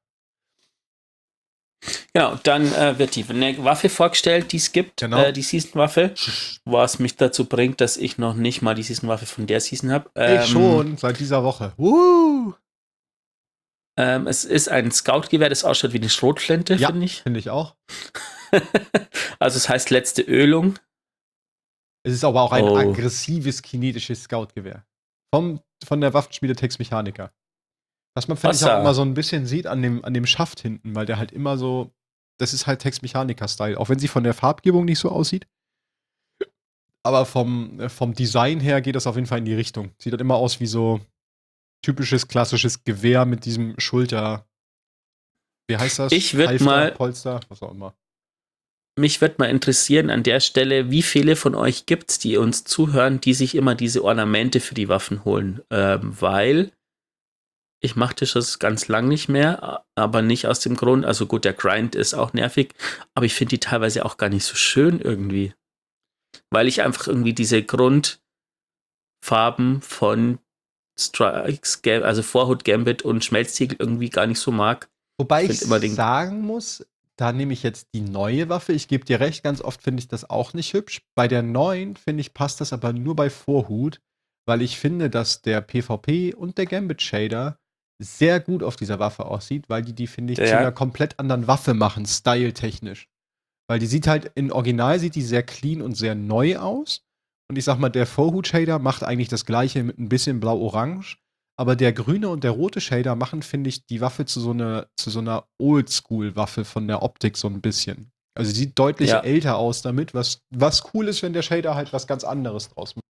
Speaker 1: Genau, dann äh, wird die eine Waffe vorgestellt, die es gibt,
Speaker 2: Genau.
Speaker 1: äh, die Season-Waffe, was mich dazu bringt, dass ich noch nicht mal die Season-Waffe von der Season habe. Ähm,
Speaker 2: ich schon, seit dieser Woche. Uh.
Speaker 1: Ähm, es ist ein Scout-Gewehr, das ausschaut wie eine Schrotflinte,
Speaker 2: ja,
Speaker 1: finde ich.
Speaker 2: finde ich auch.
Speaker 1: Also es heißt letzte Ölung.
Speaker 2: Es ist aber auch ein
Speaker 1: Oh.
Speaker 2: aggressives kinetisches Scout-Gewehr. Vom, von der Waffenschmiede Tex Mechanica. Was man, finde ich, auch immer so ein bisschen sieht an dem, an dem Schaft hinten, weil der halt immer so, das ist halt Tex Mechanica-Style, auch wenn sie von der Farbgebung nicht so aussieht. Aber vom, vom Design her geht das auf jeden Fall in die Richtung. Sieht halt immer aus wie so typisches, klassisches Gewehr mit diesem Schulter. Wie heißt das?
Speaker 1: Ich würde mal.
Speaker 2: Polster, was auch immer.
Speaker 1: Mich würde mal interessieren an der Stelle, wie viele von euch gibt es, die uns zuhören, die sich immer diese Ornamente für die Waffen holen. Ähm, weil ich mache das schon ganz lang nicht mehr, aber nicht aus dem Grund, also gut, der Grind ist auch nervig, aber ich finde die teilweise auch gar nicht so schön irgendwie. Weil ich einfach irgendwie diese Grundfarben von Strikes, also Vorhut, Gambit und Schmelztiegel irgendwie gar nicht so mag.
Speaker 2: Wobei
Speaker 1: ich
Speaker 2: ich sagen muss, da nehme ich jetzt die neue Waffe. Ich gebe dir recht, ganz oft finde ich das auch nicht hübsch. Bei der neuen, finde ich, passt das aber nur bei Vorhut, weil ich finde, dass der PvP und der Gambit-Shader sehr gut auf dieser Waffe aussieht, weil die die, finde ich,
Speaker 1: Ja.
Speaker 2: zu einer komplett anderen Waffe machen, styletechnisch. Weil die sieht halt, in Original sieht die sehr clean und sehr neu aus. Und ich sag mal, der Vorhut-Shader macht eigentlich das gleiche mit ein bisschen blau-orange. Aber der grüne und der rote Shader machen, finde ich, die Waffe zu so einer, zu so einer Oldschool-Waffe von der Optik so ein bisschen. Also sie sieht deutlich
Speaker 1: Ja.
Speaker 2: älter aus damit, was, was cool ist, wenn der Shader halt was ganz anderes draus macht.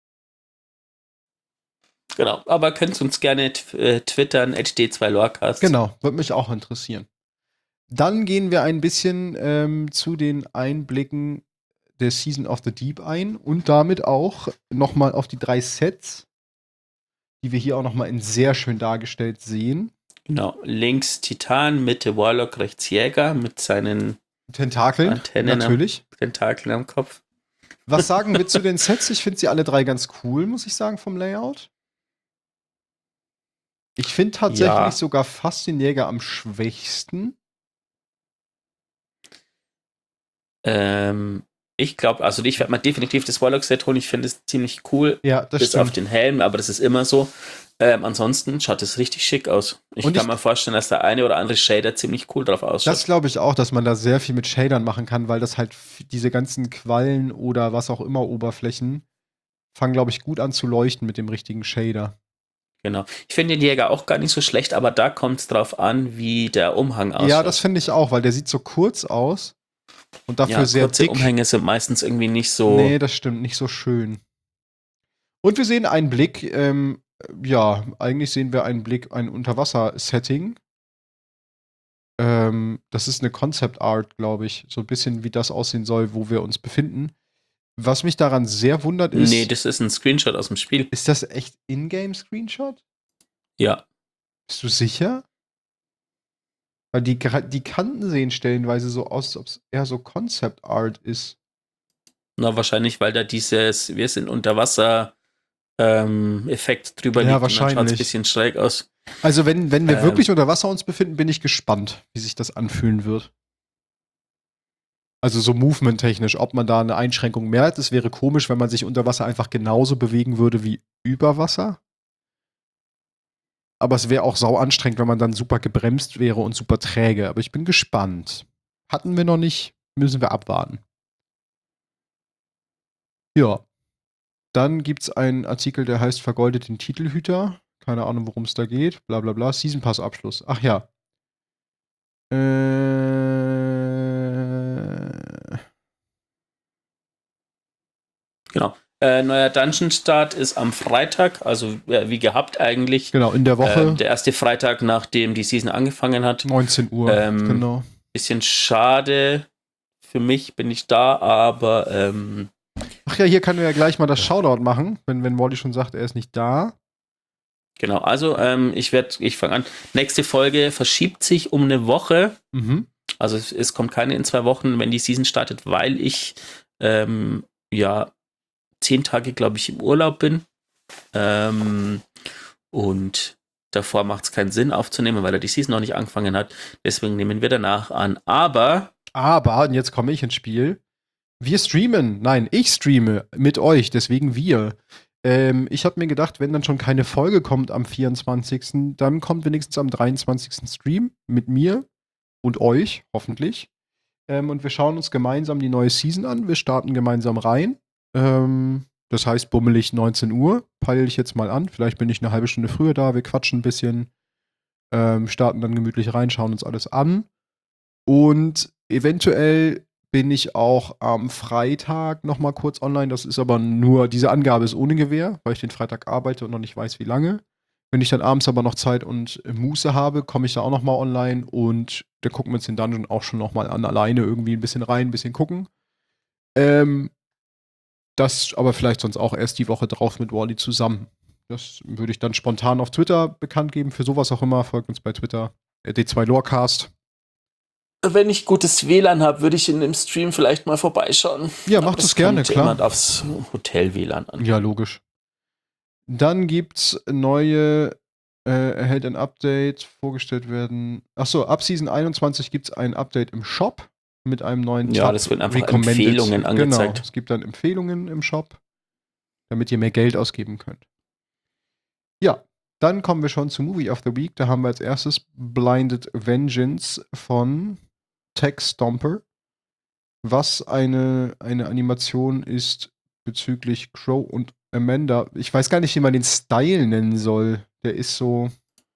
Speaker 1: Genau, aber könnt uns gerne t- äh, twittern, H D zwei Lorecast.
Speaker 2: Genau, würde mich auch interessieren. Dann gehen wir ein bisschen ähm, zu den Einblicken der Season of the Deep ein und damit auch nochmal auf die drei Sets, die wir hier auch nochmal in sehr schön dargestellt sehen.
Speaker 1: Genau, links Titan, Mitte Warlock, rechts Jäger mit seinen
Speaker 2: Tentakeln,
Speaker 1: Antennen
Speaker 2: natürlich.
Speaker 1: am, Tentakeln am Kopf.
Speaker 2: Was sagen wir zu den Sets? Ich finde sie alle drei ganz cool, muss ich sagen, vom Layout. Ich finde tatsächlich
Speaker 1: Ja.
Speaker 2: sogar fast den Jäger am schwächsten.
Speaker 1: Ähm, ich glaube, also ich werde mal definitiv das Warlock-Set holen. Ich finde es ziemlich cool.
Speaker 2: Ja, das
Speaker 1: bis
Speaker 2: stimmt.
Speaker 1: auf den Helm, aber das ist immer so. Ähm, ansonsten schaut es richtig schick aus. Ich
Speaker 2: Und
Speaker 1: kann
Speaker 2: ich-
Speaker 1: mir vorstellen, dass der eine oder andere Shader ziemlich cool drauf ausschaut.
Speaker 2: Das glaube ich auch, dass man da sehr viel mit Shadern machen kann, weil das halt f- diese ganzen Quallen oder was auch immer Oberflächen fangen, glaube ich, gut an zu leuchten mit dem richtigen Shader.
Speaker 1: Genau. Ich finde den Jäger auch gar nicht so schlecht, aber da kommt es drauf an, wie der Umhang ausschaut.
Speaker 2: Ja, das finde ich auch, weil der sieht so kurz aus und dafür
Speaker 1: ja,
Speaker 2: sehr
Speaker 1: kurze
Speaker 2: dick.
Speaker 1: Umhänge sind meistens irgendwie nicht so.
Speaker 2: Nee, das stimmt, nicht so schön. Und wir sehen einen Blick, ähm, ja, eigentlich sehen wir einen Blick, ein Unterwasser-Setting. Ähm, das ist eine Concept Art, glaube ich. So ein bisschen, wie das aussehen soll, wo wir uns befinden. Was mich daran sehr wundert ist.
Speaker 1: Nee, das ist ein Screenshot aus dem Spiel.
Speaker 2: Ist das echt Ingame-Screenshot?
Speaker 1: Ja.
Speaker 2: Bist du sicher? Weil die, Gra- die Kanten sehen stellenweise so aus, als ob es eher so Concept Art ist.
Speaker 1: Na, wahrscheinlich, weil da dieses, wir sind unter Wasser ähm, Effekt drüber
Speaker 2: Ja,
Speaker 1: liegt. Und dann schaut es
Speaker 2: wahrscheinlich.
Speaker 1: ein bisschen schräg aus.
Speaker 2: Also, wenn, wenn wir
Speaker 1: Ähm.
Speaker 2: wirklich unter Wasser uns befinden, bin ich gespannt, wie sich das anfühlen wird. Also so movement-technisch, ob man da eine Einschränkung mehr hat. Es wäre komisch, wenn man sich unter Wasser einfach genauso bewegen würde wie über Wasser. Aber es wäre auch sau anstrengend, wenn man dann super gebremst wäre und super träge. Aber ich bin gespannt. Hatten wir noch nicht, müssen wir abwarten. Ja. Dann gibt es einen Artikel, der heißt Vergoldet den Titelhüter. Keine Ahnung, worum es da geht. Bla bla bla. Season Pass Abschluss. Ach ja. Äh.
Speaker 1: Genau. Äh, neuer Dungeon Start ist am Freitag, also äh, wie gehabt eigentlich.
Speaker 2: Genau, in der Woche.
Speaker 1: Ähm, der erste Freitag, nachdem die Season angefangen hat.
Speaker 2: neunzehn Uhr.
Speaker 1: Ähm,
Speaker 2: genau.
Speaker 1: Bisschen schade. Für mich bin ich da, aber ähm,
Speaker 2: Ach ja, hier kann du ja gleich mal das Shoutout machen, wenn, wenn Wally schon sagt, er ist nicht da.
Speaker 1: genau. Also ähm, ich werde, ich fange an. Nächste Folge verschiebt sich um eine Woche.
Speaker 2: Mhm.
Speaker 1: Also es, es kommt keine in zwei Wochen, wenn die Season startet, weil ich ähm, ja zehn Tage, glaube ich, im Urlaub bin. Ähm, und davor macht es keinen Sinn aufzunehmen, weil er die Season noch nicht angefangen hat. Deswegen nehmen wir danach an. Aber
Speaker 2: Aber, und jetzt komme ich ins Spiel. Wir streamen. Nein, ich streame mit euch, deswegen wir. Ähm, ich habe mir gedacht, wenn dann schon keine Folge kommt am vierundzwanzigsten, dann kommt wenigstens am dreiundzwanzigsten Stream mit mir und euch, hoffentlich. Ähm, und wir schauen uns gemeinsam die neue Season an. Wir starten gemeinsam rein. Ähm, das heißt, bummelig neunzehn Uhr. Peile ich jetzt mal an. Vielleicht bin ich eine halbe Stunde früher da. Wir quatschen ein bisschen. Ähm, starten dann gemütlich rein, schauen uns alles an. Und eventuell bin ich auch am Freitag noch mal kurz online. Das ist aber nur, diese Angabe ist ohne Gewähr, weil ich den Freitag arbeite und noch nicht weiß, wie lange. Wenn ich dann abends aber noch Zeit und Muße habe, komme ich da auch noch mal online und dann gucken wir uns den Dungeon auch schon noch mal an, alleine irgendwie ein bisschen rein, ein bisschen gucken. Ähm, das aber vielleicht sonst auch erst die Woche drauf mit Wally zusammen. Das würde ich dann spontan auf Twitter bekannt geben. Für sowas auch immer, folgt uns bei Twitter. Äh, D zwei Lorecast.
Speaker 1: wenn ich gutes W L A N habe, würde ich in dem Stream vielleicht mal vorbeischauen.
Speaker 2: Ja, macht das gerne, klar.
Speaker 1: Jemand aufs Hotel-W L A N an.
Speaker 2: Ja, logisch. Dann gibt's neue, äh, erhält ein Update, vorgestellt werden. Achso, ab Season einundzwanzig gibt's ein Update im Shop mit einem neuen
Speaker 1: Ja,
Speaker 2: Tab.
Speaker 1: das wird einfach
Speaker 2: Recommended.
Speaker 1: Empfehlungen angezeigt.
Speaker 2: Genau, es gibt dann Empfehlungen im Shop, damit ihr mehr Geld ausgeben könnt. Ja, dann kommen wir schon zu Movie of the Week. Da haben wir als erstes Blinded Vengeance von Tech Stomper, was eine, eine Animation ist bezüglich Crow und Amanda. Ich weiß gar nicht, wie man den Style nennen soll. Der ist so,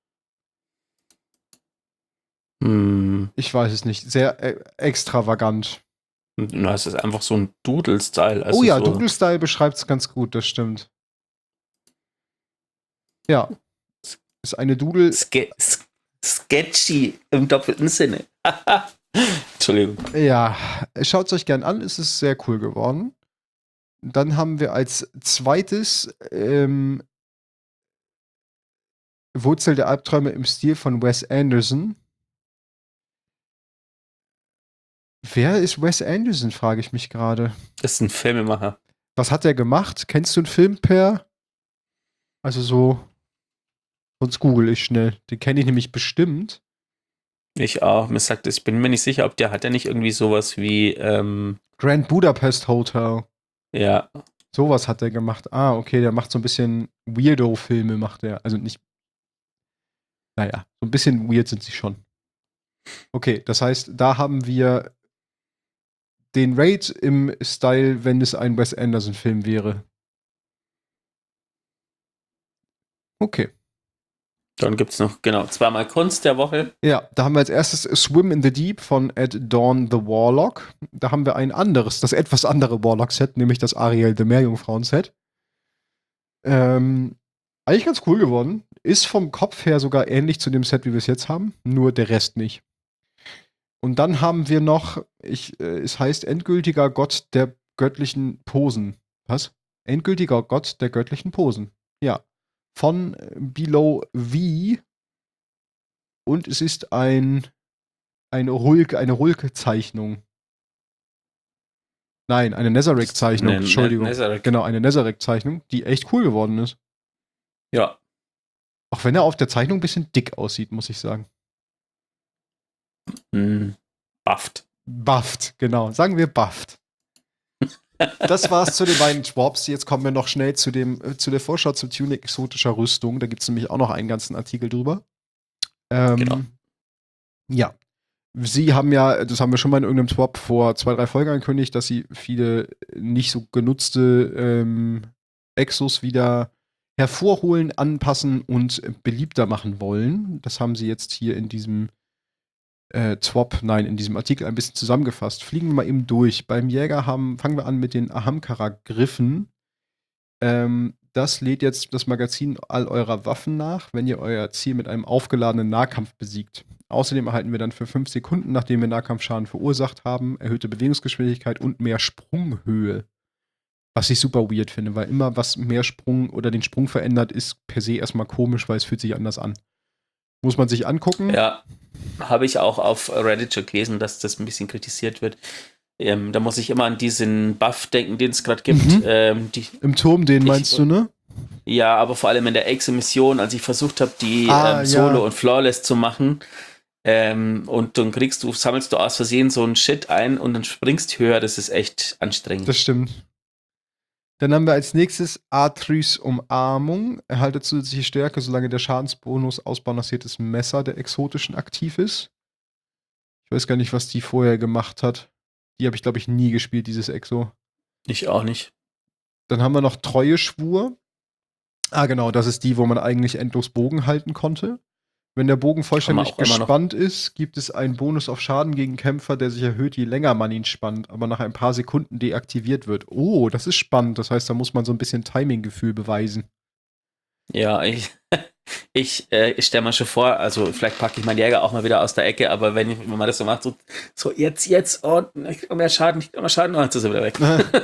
Speaker 1: Hm.
Speaker 2: ich weiß es nicht, sehr äh, extravagant.
Speaker 1: Na, es ist einfach so ein Doodle-Style. Also
Speaker 2: oh ja,
Speaker 1: so
Speaker 2: Doodle-Style beschreibt es ganz gut, das stimmt. Ja. Ist eine Doodle.
Speaker 1: Ske sk sketchy im doppelten Sinne. Entschuldigung.
Speaker 2: Ja, schaut es euch gern an, es ist sehr cool geworden. Dann haben wir als zweites ähm, Wurzel der Albträume im Stil von Wes Anderson. Wer ist Wes Anderson, frage ich mich gerade.
Speaker 1: Das ist ein Filmemacher.
Speaker 2: Was hat er gemacht? Kennst du einen Film per? Also so, sonst google ich schnell. Den kenne ich nämlich bestimmt.
Speaker 1: Ich auch. Mir sagt, ich bin mir nicht sicher, ob der hat ja nicht irgendwie sowas wie, ähm,
Speaker 2: Grand Budapest Hotel.
Speaker 1: ja,
Speaker 2: Sowas hat er gemacht. Ah, okay, der macht so ein bisschen Weirdo-Filme, macht er. Also nicht. Naja, so ein bisschen weird sind sie schon. Okay, das heißt, da haben wir den Raid im Style, wenn es ein Wes Anderson-Film wäre. Okay.
Speaker 1: dann gibt es noch, genau, zweimal Kunst der Woche.
Speaker 2: Ja, da haben wir als erstes Swim in the Deep von Ed Dawn the Warlock. Da haben wir ein anderes, das etwas andere Warlock-Set, nämlich das Ariel the Meerjungfrauen-Set. Ähm, eigentlich ganz cool geworden. Ist vom Kopf her sogar ähnlich zu dem Set, wie wir es jetzt haben, nur der Rest nicht. Und dann haben wir noch, ich, äh, es heißt endgültiger Gott der göttlichen Posen. Was? Endgültiger Gott der göttlichen Posen. Ja. Von äh, Below V. Und es ist ein eine Hulk, eine Hulk-Zeichnung. Nein, eine Nezarec-Zeichnung,
Speaker 1: Ne-
Speaker 2: Entschuldigung.
Speaker 1: Nezarec.
Speaker 2: Genau, eine Nezarec-Zeichnung, die echt cool geworden ist.
Speaker 1: Ja,
Speaker 2: Auch wenn er auf der Zeichnung ein bisschen dick aussieht, muss ich sagen.
Speaker 1: hm, bufft.
Speaker 2: Bufft, genau. Sagen wir bufft. Das war's zu den beiden Schwabs. Jetzt kommen wir noch schnell zu, dem, äh, zu der Vorschau zum Tunic exotischer Rüstung. Da gibt es nämlich auch noch einen ganzen Artikel drüber. Ähm,
Speaker 1: Genau.
Speaker 2: Ja. Sie haben ja, das haben wir schon mal in irgendeinem Swap vor zwei, drei Folgen angekündigt, dass sie viele nicht so genutzte ähm, Exos wieder hervorholen, anpassen und beliebter machen wollen. Das haben sie jetzt hier in diesem äh, Swap, nein, in diesem Artikel ein bisschen zusammengefasst. Fliegen wir mal eben durch. Beim Jäger haben, fangen wir an mit den Ahamkara-Griffen. Ähm, das lädt jetzt das Magazin all eurer Waffen nach, wenn ihr euer Ziel mit einem aufgeladenen Nahkampf besiegt. Außerdem erhalten wir dann für fünf Sekunden, nachdem wir Nahkampfschaden verursacht haben, erhöhte Bewegungsgeschwindigkeit und mehr Sprunghöhe. Was ich super weird finde, weil immer was mehr Sprung oder den Sprung verändert, ist per se erstmal komisch, weil es fühlt sich anders an. Muss man sich angucken.
Speaker 1: Ja, habe ich auch auf Reddit schon gelesen, dass das ein bisschen kritisiert wird. Ähm, da muss ich immer an diesen Buff denken, den es gerade gibt.
Speaker 2: Mhm.
Speaker 1: Ähm, die,
Speaker 2: Im Turm, den
Speaker 1: Ich-
Speaker 2: meinst du, ne?
Speaker 1: ja, aber vor allem in der Exe-Mission, als ich versucht habe, die
Speaker 2: Ah,
Speaker 1: ähm, Solo
Speaker 2: ja.
Speaker 1: und Flawless zu machen, ähm, und dann kriegst du, sammelst du aus Versehen so einen Shit ein und dann springst höher, das ist echt anstrengend.
Speaker 2: Das stimmt. Dann haben wir als nächstes Atrys Umarmung. Erhalte zusätzliche Stärke, solange der Schadensbonus ausbalanciertes Messer der Exotischen aktiv ist. Ich weiß gar nicht, was die vorher gemacht hat. Die habe ich, glaube ich, nie gespielt, dieses Exo.
Speaker 1: Ich auch nicht.
Speaker 2: Dann haben wir noch Treueschwur. Ah, genau, das ist die, wo man eigentlich endlos Bogen halten konnte. Wenn der Bogen vollständig
Speaker 1: auch immer noch.
Speaker 2: gespannt ist, gibt es einen Bonus auf Schaden gegen Kämpfer, der sich erhöht, je länger man ihn spannt, aber nach ein paar Sekunden deaktiviert wird. Oh, das ist spannend. Das heißt, da muss man so ein bisschen Timing-Gefühl beweisen.
Speaker 1: Ja, ich, ich, äh, ich stelle mir schon vor, also vielleicht packe ich meinen Jäger auch mal wieder aus der Ecke, aber wenn, ich, wenn man das so macht, so, so jetzt, jetzt, und ich krieg noch mehr Schaden, ich krieg noch mehr Schaden, und dann ist er wieder weg.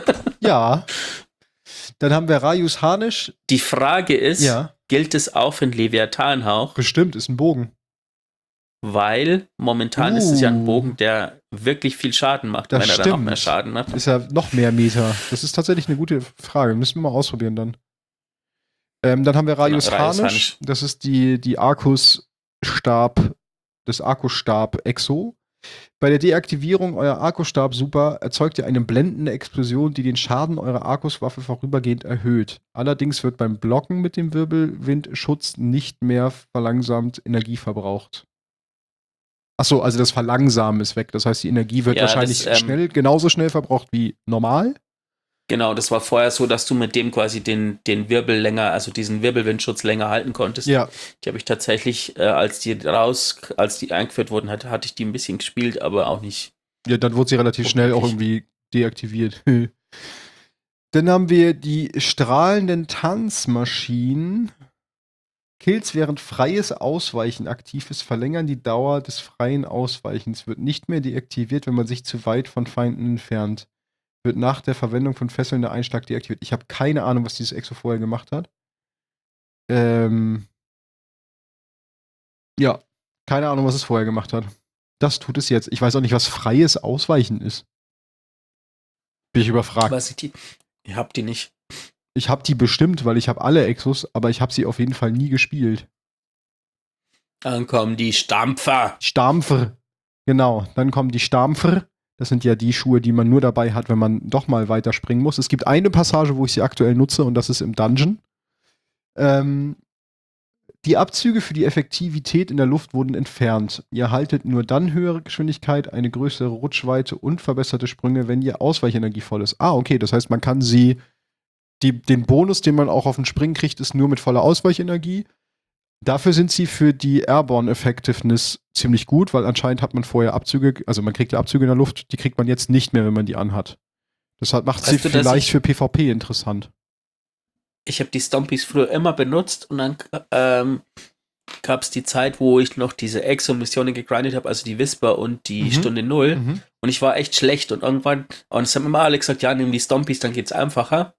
Speaker 2: Ja. Dann haben wir Rayus Harnisch.
Speaker 1: Die Frage ist,
Speaker 2: Ja,
Speaker 1: gilt es auch für den Leviathanhauch?
Speaker 2: bestimmt, ist ein Bogen.
Speaker 1: Weil momentan ist es ja ein
Speaker 2: Uh.
Speaker 1: Bogen, der wirklich viel Schaden macht,
Speaker 2: Das
Speaker 1: wenn er dann noch
Speaker 2: stimmt.
Speaker 1: mehr Schaden macht.
Speaker 2: Ist ja noch mehr Meter. Das ist tatsächlich eine gute Frage. Müssen wir mal ausprobieren dann. Ähm, dann haben wir Rayus
Speaker 1: Genau, Rayus
Speaker 2: Harnisch.
Speaker 1: Harnisch.
Speaker 2: Das ist die, die Arkus-Stab, das Arkus-Stab-Exo. Bei der Deaktivierung eurer Arkus-Stab-Super erzeugt ihr eine blendende Explosion, die den Schaden eurer Arkus-Waffe vorübergehend erhöht. Allerdings wird beim Blocken mit dem Wirbelwindschutz nicht mehr verlangsamt Energie verbraucht. Achso, also das Verlangsamen ist weg. Das heißt, die Energie wird
Speaker 1: Ja,
Speaker 2: wahrscheinlich
Speaker 1: das, ähm,
Speaker 2: schnell, genauso schnell verbraucht wie normal.
Speaker 1: Genau, das war vorher so, dass du mit dem quasi den, den Wirbel länger, also diesen Wirbelwindschutz länger halten konntest.
Speaker 2: Ja,
Speaker 1: Die habe ich tatsächlich, äh, als die raus, als die eingeführt wurden, hatte, hatte ich die ein bisschen gespielt, aber auch nicht.
Speaker 2: ja, dann wurde sie relativ schnell auch irgendwie deaktiviert. Dann haben wir die strahlenden Tanzmaschinen. Kills während freies Ausweichen aktiv ist, verlängern die Dauer des freien Ausweichens. Wird nicht mehr deaktiviert, wenn man sich zu weit von Feinden entfernt. Wird nach der Verwendung von fesselnder Einschlag deaktiviert. Ich habe keine Ahnung, was dieses Exo vorher gemacht hat. Ähm. Ja, keine Ahnung, was es vorher gemacht hat. Das tut es jetzt. Ich weiß auch nicht, was freies Ausweichen ist. Bin ich überfragt.
Speaker 1: Was ich die, ihr habt die nicht.
Speaker 2: Ich habe die bestimmt, weil ich habe alle Exos, aber ich habe sie auf jeden Fall nie gespielt.
Speaker 1: Dann kommen die Stampfer.
Speaker 2: Stampfer. Genau, dann kommen die Stampfer. Das sind ja die Schuhe, die man nur dabei hat, wenn man doch mal weiter springen muss. Es gibt eine Passage, wo ich sie aktuell nutze, und das ist im Dungeon. Ähm, die Abzüge für die Effektivität in der Luft wurden entfernt. Ihr erhaltet nur dann höhere Geschwindigkeit, eine größere Rutschweite und verbesserte Sprünge, wenn ihr Ausweichenergie voll ist. Ah, okay, das heißt, man kann sie, die, den Bonus, den man auch auf den Springen kriegt, ist nur mit voller Ausweichenergie. Dafür sind sie für die Airborne Effectiveness ziemlich gut, weil anscheinend hat man vorher Abzüge, also man kriegt ja Abzüge in der Luft, die kriegt man jetzt nicht mehr, wenn man die anhat. Deshalb macht sie
Speaker 1: Weißt du, dass
Speaker 2: vielleicht
Speaker 1: ich-
Speaker 2: für PvP interessant.
Speaker 1: Ich habe die Stompies früher immer benutzt und dann ähm, gab es die Zeit, wo ich noch diese Exo-Missionen gegrindet habe, also die Whisper und die
Speaker 2: Mhm.
Speaker 1: Stunde Null.
Speaker 2: Mhm.
Speaker 1: Und ich war echt schlecht und irgendwann, und es haben immer alle gesagt, ja, nimm die Stompies, dann geht's einfacher.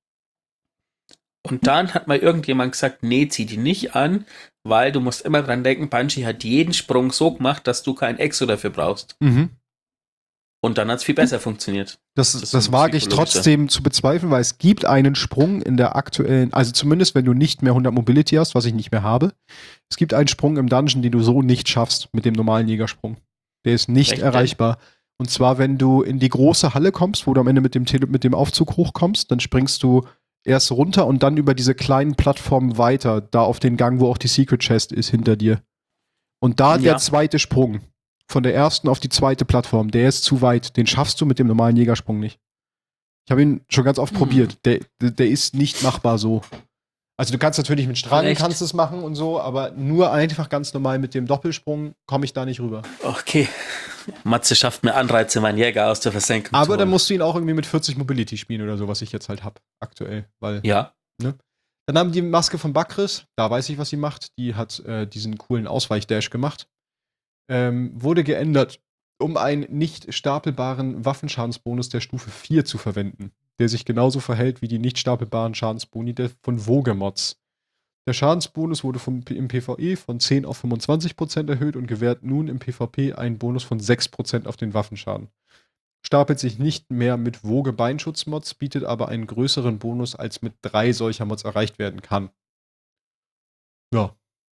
Speaker 1: Und dann hat mal irgendjemand gesagt, nee, zieh die nicht an, weil du musst immer dran denken, Bungie hat jeden Sprung so gemacht, dass du kein Exo dafür brauchst.
Speaker 2: Mhm.
Speaker 1: Und dann hat es viel besser funktioniert.
Speaker 2: Das,
Speaker 1: Das
Speaker 2: das,
Speaker 1: ist ein
Speaker 2: wage ich
Speaker 1: psychologischer.
Speaker 2: trotzdem zu bezweifeln, weil es gibt einen Sprung in der aktuellen, also zumindest wenn du nicht mehr hundert Mobility hast, was ich nicht mehr habe, es gibt einen Sprung im Dungeon, den du so nicht schaffst mit dem normalen Jägersprung. Der ist nicht
Speaker 1: Echt denn?
Speaker 2: erreichbar. Und zwar, wenn du in die große Halle kommst, wo du am Ende mit dem, Tele mit dem Aufzug hochkommst, dann springst du erst runter und dann über diese kleinen Plattformen weiter, da auf den Gang, wo auch die Secret Chest ist hinter dir. Und da
Speaker 1: Ja.
Speaker 2: der zweite Sprung, von der ersten auf die zweite Plattform, der ist zu weit. Den schaffst du mit dem normalen Jägersprung nicht. Ich habe ihn schon ganz oft
Speaker 1: Hm.
Speaker 2: probiert. Der, der, der ist nicht machbar so. Also du kannst natürlich mit Strang
Speaker 1: Echt?
Speaker 2: kannst es machen und so, aber nur einfach ganz normal mit dem Doppelsprung komme ich da nicht rüber.
Speaker 1: Okay. Matze schafft mir Anreize, meinen Jäger aus der Versenkung
Speaker 2: Aber
Speaker 1: zu
Speaker 2: dann
Speaker 1: holen.
Speaker 2: musst du ihn auch irgendwie mit vierzig Mobility spielen oder so, was ich jetzt halt habe aktuell. Weil
Speaker 1: Ja.
Speaker 2: Dann haben die Maske von Bakris, da weiß ich, was sie macht. Die hat äh, diesen coolen Ausweichdash gemacht. Ähm, wurde geändert, um einen nicht stapelbaren Waffenschadensbonus der Stufe vier zu verwenden, der sich genauso verhält wie die nicht stapelbaren Schadensboni der von Wogemods. Der Schadensbonus wurde vom, im PvE von zehn auf fünfundzwanzig Prozent erhöht und gewährt nun im PvP einen Bonus von sechs Prozent auf den Waffenschaden. Stapelt sich nicht mehr mit Woge-Beinschutzmods, bietet aber einen größeren Bonus, als mit drei solcher Mods erreicht werden kann. Ja.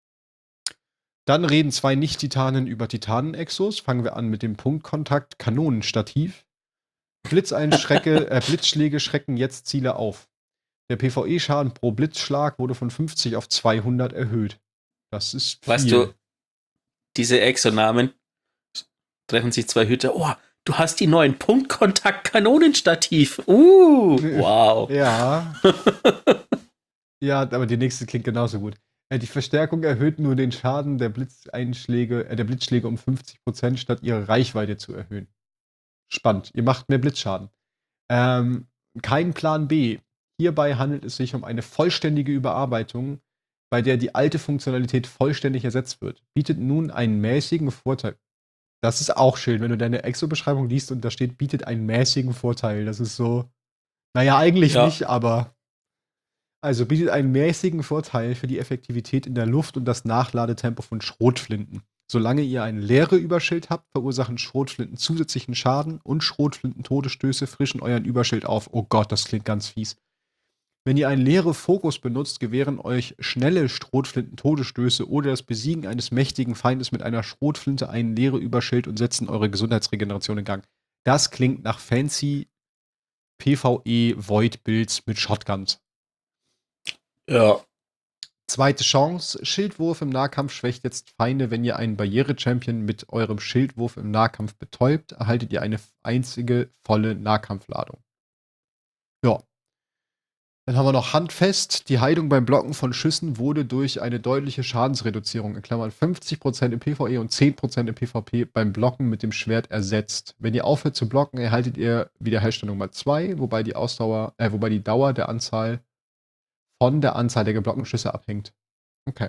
Speaker 2: Dann reden zwei Nicht-Titanen über Titanen-Exos. Fangen wir an mit dem Punktkontakt Kanonenstativ. Blitzeinschrecke, äh, Blitzschläge schrecken jetzt Ziele auf. Der PvE-Schaden pro Blitzschlag wurde von fünfzig auf zweihundert erhöht. Das ist viel.
Speaker 1: Weißt du, diese Exo-Namen treffen sich zwei Hüter. Oh, du hast die neuen Punktkontakt-Kanonenstativ. Uh, wow.
Speaker 2: Ja. Ja, aber die nächste klingt genauso gut. Äh, Die Verstärkung erhöht nur den Schaden der Blitzeinschläge, äh, der Blitzschläge um fünfzig Prozent, statt ihre Reichweite zu erhöhen. Spannend. Ihr macht mehr Blitzschaden. Ähm, kein Plan B. Hierbei handelt es sich um eine vollständige Überarbeitung, bei der die alte Funktionalität vollständig ersetzt wird. Bietet nun einen mäßigen Vorteil. Das ist auch schön, wenn du deine Exo-Beschreibung liest und da steht, bietet einen mäßigen Vorteil. Das ist so, naja, eigentlich
Speaker 1: Ja.
Speaker 2: nicht, aber also bietet einen mäßigen Vorteil für die Effektivität in der Luft und das Nachladetempo von Schrotflinten. Solange ihr ein leere Überschild habt, verursachen Schrotflinten zusätzlichen Schaden und Schrotflinten-Todesstöße frischen euren Überschild auf. Oh Gott, das klingt ganz fies. Wenn ihr einen leeren Fokus benutzt, gewähren euch schnelle Schrotflinten-Todesstöße oder das Besiegen eines mächtigen Feindes mit einer Schrotflinte einen leeren Überschild und setzen eure Gesundheitsregeneration in Gang. Das klingt nach fancy PvE-Void-Builds mit Shotguns.
Speaker 1: Ja.
Speaker 2: Zweite Chance, Schildwurf im Nahkampf schwächt jetzt Feinde. Wenn ihr einen Barriere-Champion mit eurem Schildwurf im Nahkampf betäubt, erhaltet ihr eine einzige volle Nahkampfladung. Ja. Dann haben wir noch handfest. Die Heilung beim Blocken von Schüssen wurde durch eine deutliche Schadensreduzierung, in Klammern fünfzig Prozent im PvE und zehn Prozent im PvP, beim Blocken mit dem Schwert ersetzt. Wenn ihr aufhört zu blocken, erhaltet ihr Wiederherstellung mal zwei, wobei die Ausdauer, äh, wobei die Dauer der Anzahl von der Anzahl der geblockten Schüsse abhängt. Okay.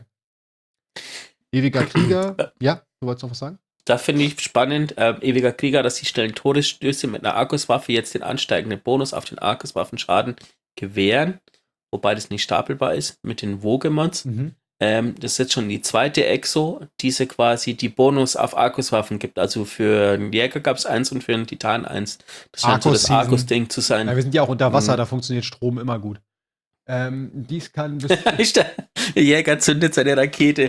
Speaker 2: Ewiger Krieger. Ja, du wolltest noch was sagen?
Speaker 1: Da finde ich spannend, äh, ewiger Krieger, dass die schnellen Todesstöße mit einer Arkuswaffe jetzt den ansteigenden Bonus auf den Arkuswaffenschaden gewähren, wobei das nicht stapelbar ist mit den Wogemods.
Speaker 2: Mhm.
Speaker 1: Ähm, das ist jetzt schon die zweite Exo, die sie quasi die Bonus auf Arkuswaffen gibt. Also für einen Jäger gab es eins und für einen Titan eins. Das scheint so das
Speaker 2: Arcus-Season.
Speaker 1: Arkus-Ding zu sein.
Speaker 2: Ja, wir sind ja auch unter Wasser,
Speaker 1: Mhm.
Speaker 2: da funktioniert Strom immer gut. Ähm, dies kann bis
Speaker 1: Ist der der Jäger zündet seine Rakete.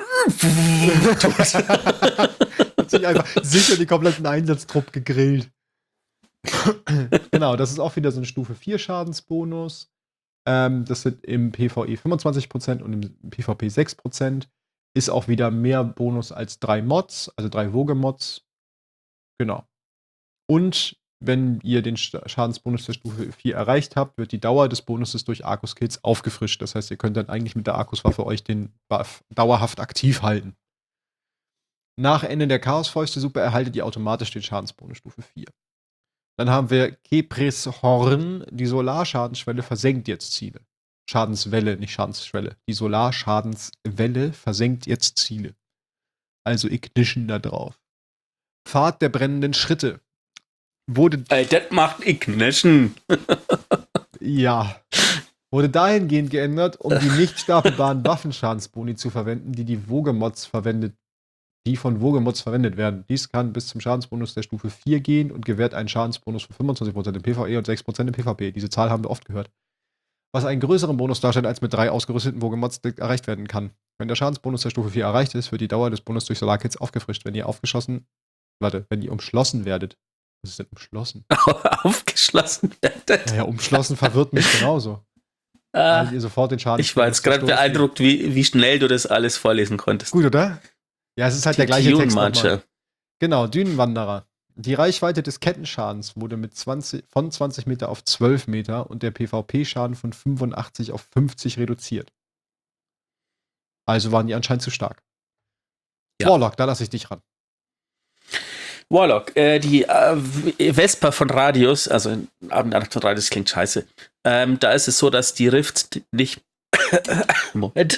Speaker 2: hat sich einfach sicher die kompletten Einsatztrupp gegrillt. Genau, das ist auch wieder so ein Stufe vier Schadensbonus. Ähm, das sind im PvE fünfundzwanzig Prozent und im PvP sechs Prozent. Ist auch wieder mehr Bonus als drei Mods, also drei Woge-Mods. Genau. Und wenn ihr den Sch- Schadensbonus der Stufe vier erreicht habt, wird die Dauer des Bonuses durch Arcus-Kills aufgefrischt. Das heißt, ihr könnt dann eigentlich mit der Arcus-Waffe euch den Buff dauerhaft aktiv halten. Nach Ende der Chaosfäuste-Suppe erhaltet ihr automatisch den Schadensbonus Stufe vier. Dann haben wir Kepris Horn. Die Solarschadensschwelle versenkt jetzt Ziele. Schadenswelle, nicht Schadensschwelle. Die Solarschadenswelle versenkt jetzt Ziele. Also Ignition da drauf. Pfad der brennenden Schritte. Wurde,
Speaker 1: Ey, das macht Ignition.
Speaker 2: ja, wurde dahingehend geändert, um die nicht stapelbaren Waffenschadensboni zu verwenden, die die Wogemods verwendet, die von Wogemods verwendet werden. Dies kann bis zum Schadensbonus der Stufe vier gehen und gewährt einen Schadensbonus von fünfundzwanzig Prozent im PvE und sechs Prozent im PvP. Diese Zahl haben wir oft gehört. Was einen größeren Bonus darstellt, als mit drei ausgerüsteten Wogemods erreicht werden kann. Wenn der Schadensbonus der Stufe vier erreicht ist, wird die Dauer des Bonus durch Solarkits aufgefrischt. Wenn ihr aufgeschossen, warte, wenn ihr umschlossen werdet. Was ist denn umschlossen?
Speaker 1: Aufgeschlossen werdet.
Speaker 2: Naja, umschlossen verwirrt mich genauso.
Speaker 1: Ah,
Speaker 2: Weil ihr sofort den Schaden.
Speaker 1: ich war jetzt gerade beeindruckt, wie, wie schnell du das alles vorlesen konntest.
Speaker 2: Gut, oder? Ja, es ist halt der gleiche
Speaker 1: Dune
Speaker 2: Text nochmal.
Speaker 1: Marcher.
Speaker 2: Genau, Dünenwanderer. Die Reichweite des Kettenschadens wurde mit zwanzig, von zwanzig Meter auf zwölf Meter und der PvP-Schaden von fünfundachtzig auf fünfzig reduziert. Also waren die anscheinend zu stark.
Speaker 1: Ja.
Speaker 2: Warlock, da lasse ich dich ran.
Speaker 1: Warlock, äh, die äh, Vespa von Radius, also Abendnacht von Radius klingt scheiße. Ähm, da ist es so, dass die Rifts nicht. Moment.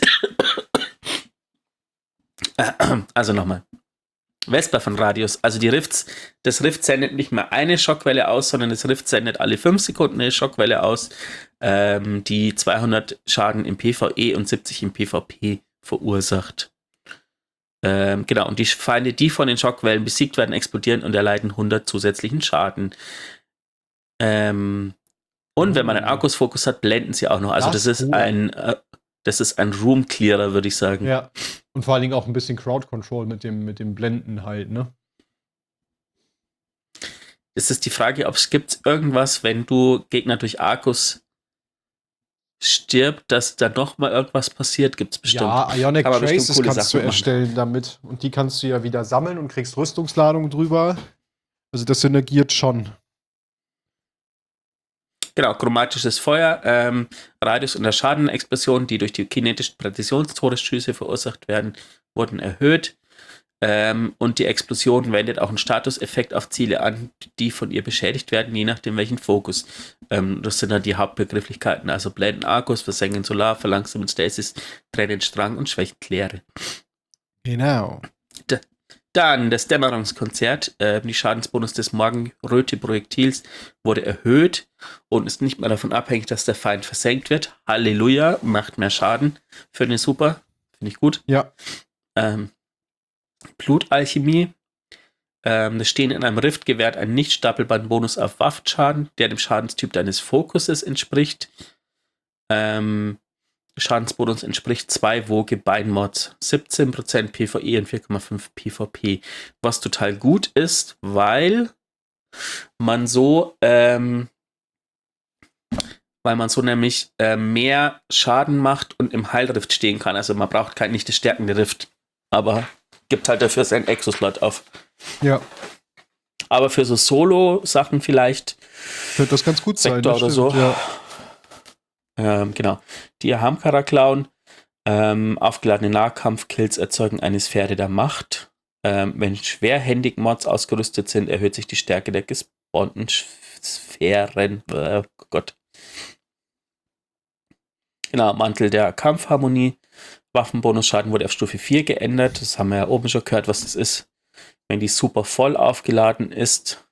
Speaker 1: Also nochmal. Vespa von Radius, also die Rifts, das Rift sendet nicht mehr eine Schockwelle aus, sondern das Rift sendet alle fünf Sekunden eine Schockwelle aus, ähm, die zweihundert Schaden im PvE und siebzig im PvP verursacht. Ähm, genau, und die Feinde, die von den Schockwellen besiegt werden, explodieren und erleiden hundert zusätzlichen Schaden. Ähm, und wenn man einen Arcus-Fokus hat, blenden sie auch noch. Also das,
Speaker 2: Das
Speaker 1: ist
Speaker 2: cool.
Speaker 1: ein äh, das ist ein Room-Clearer, würde ich sagen.
Speaker 2: Ja. Und vor allen Dingen auch ein bisschen Crowd-Control mit dem, mit dem Blenden halt, ne?
Speaker 1: Es ist die Frage, ob es gibt irgendwas, wenn du Gegner durch Arcus stirbt, dass da noch mal irgendwas passiert, gibt es bestimmt.
Speaker 2: Ja, Ionic
Speaker 1: Kann man bestimmt
Speaker 2: Traces
Speaker 1: coole
Speaker 2: kannst
Speaker 1: Sachen
Speaker 2: du
Speaker 1: machen.
Speaker 2: erstellen damit. Und die kannst du ja wieder sammeln und kriegst Rüstungsladungen drüber. Also das synergiert schon.
Speaker 1: Genau, chromatisches Feuer, ähm, Radius und der Schadenexplosion, die durch die kinetischen Präzisionstodesschüsse verursacht werden, wurden erhöht. Ähm, und die Explosion wendet auch einen Statuseffekt auf Ziele an, die von ihr beschädigt werden, je nachdem welchen Fokus. Ähm, das sind dann die Hauptbegrifflichkeiten, also Blenden Arcus, Versengen Solar, Verlangsamen Stasis, Trennen Strang und Schwächen Kläre.
Speaker 2: Genau.
Speaker 1: Dann das Dämmerungskonzert. Äh, die Schadensbonus des Morgenröte-Projektils wurde erhöht und ist nicht mehr davon abhängig, dass der Feind versenkt wird. Halleluja, macht mehr Schaden. Finde ich super. Finde ich gut.
Speaker 2: Ja.
Speaker 1: Ähm, Blutalchemie. Ähm, das Stehen in einem Rift gewährt einen nicht stapelbaren Bonus auf Waffenschaden, der dem Schadenstyp deines Fokuses entspricht. Ähm, Schadensbonus entspricht zwei Woge Beinmods, siebzehn Prozent PvE und vier Komma fünf PvP, was total gut ist, weil man so ähm, weil man so nämlich äh, mehr Schaden macht und im Heilrift stehen kann. Also man braucht kein nicht das stärkende Rift, aber gibt halt dafür seinen Exoslot auf.
Speaker 2: Ja.
Speaker 1: Aber für so Solo-Sachen vielleicht
Speaker 2: Könnte das ganz gut sein.
Speaker 1: Sektor
Speaker 2: das
Speaker 1: oder
Speaker 2: stimmt,
Speaker 1: so.
Speaker 2: Ja.
Speaker 1: Ähm, genau. Die Ahamkara Clown. Ähm, aufgeladene Nahkampfkills erzeugen eine Sphäre der Macht. Ähm, wenn schwerhändig Mods ausgerüstet sind, erhöht sich die Stärke der gespawnten Sphären. Äh, oh Gott. Genau, Mantel der Kampfharmonie. Waffenbonusschaden wurde auf Stufe vier geändert. Das haben wir ja oben schon gehört, was das ist. Wenn die super voll aufgeladen ist.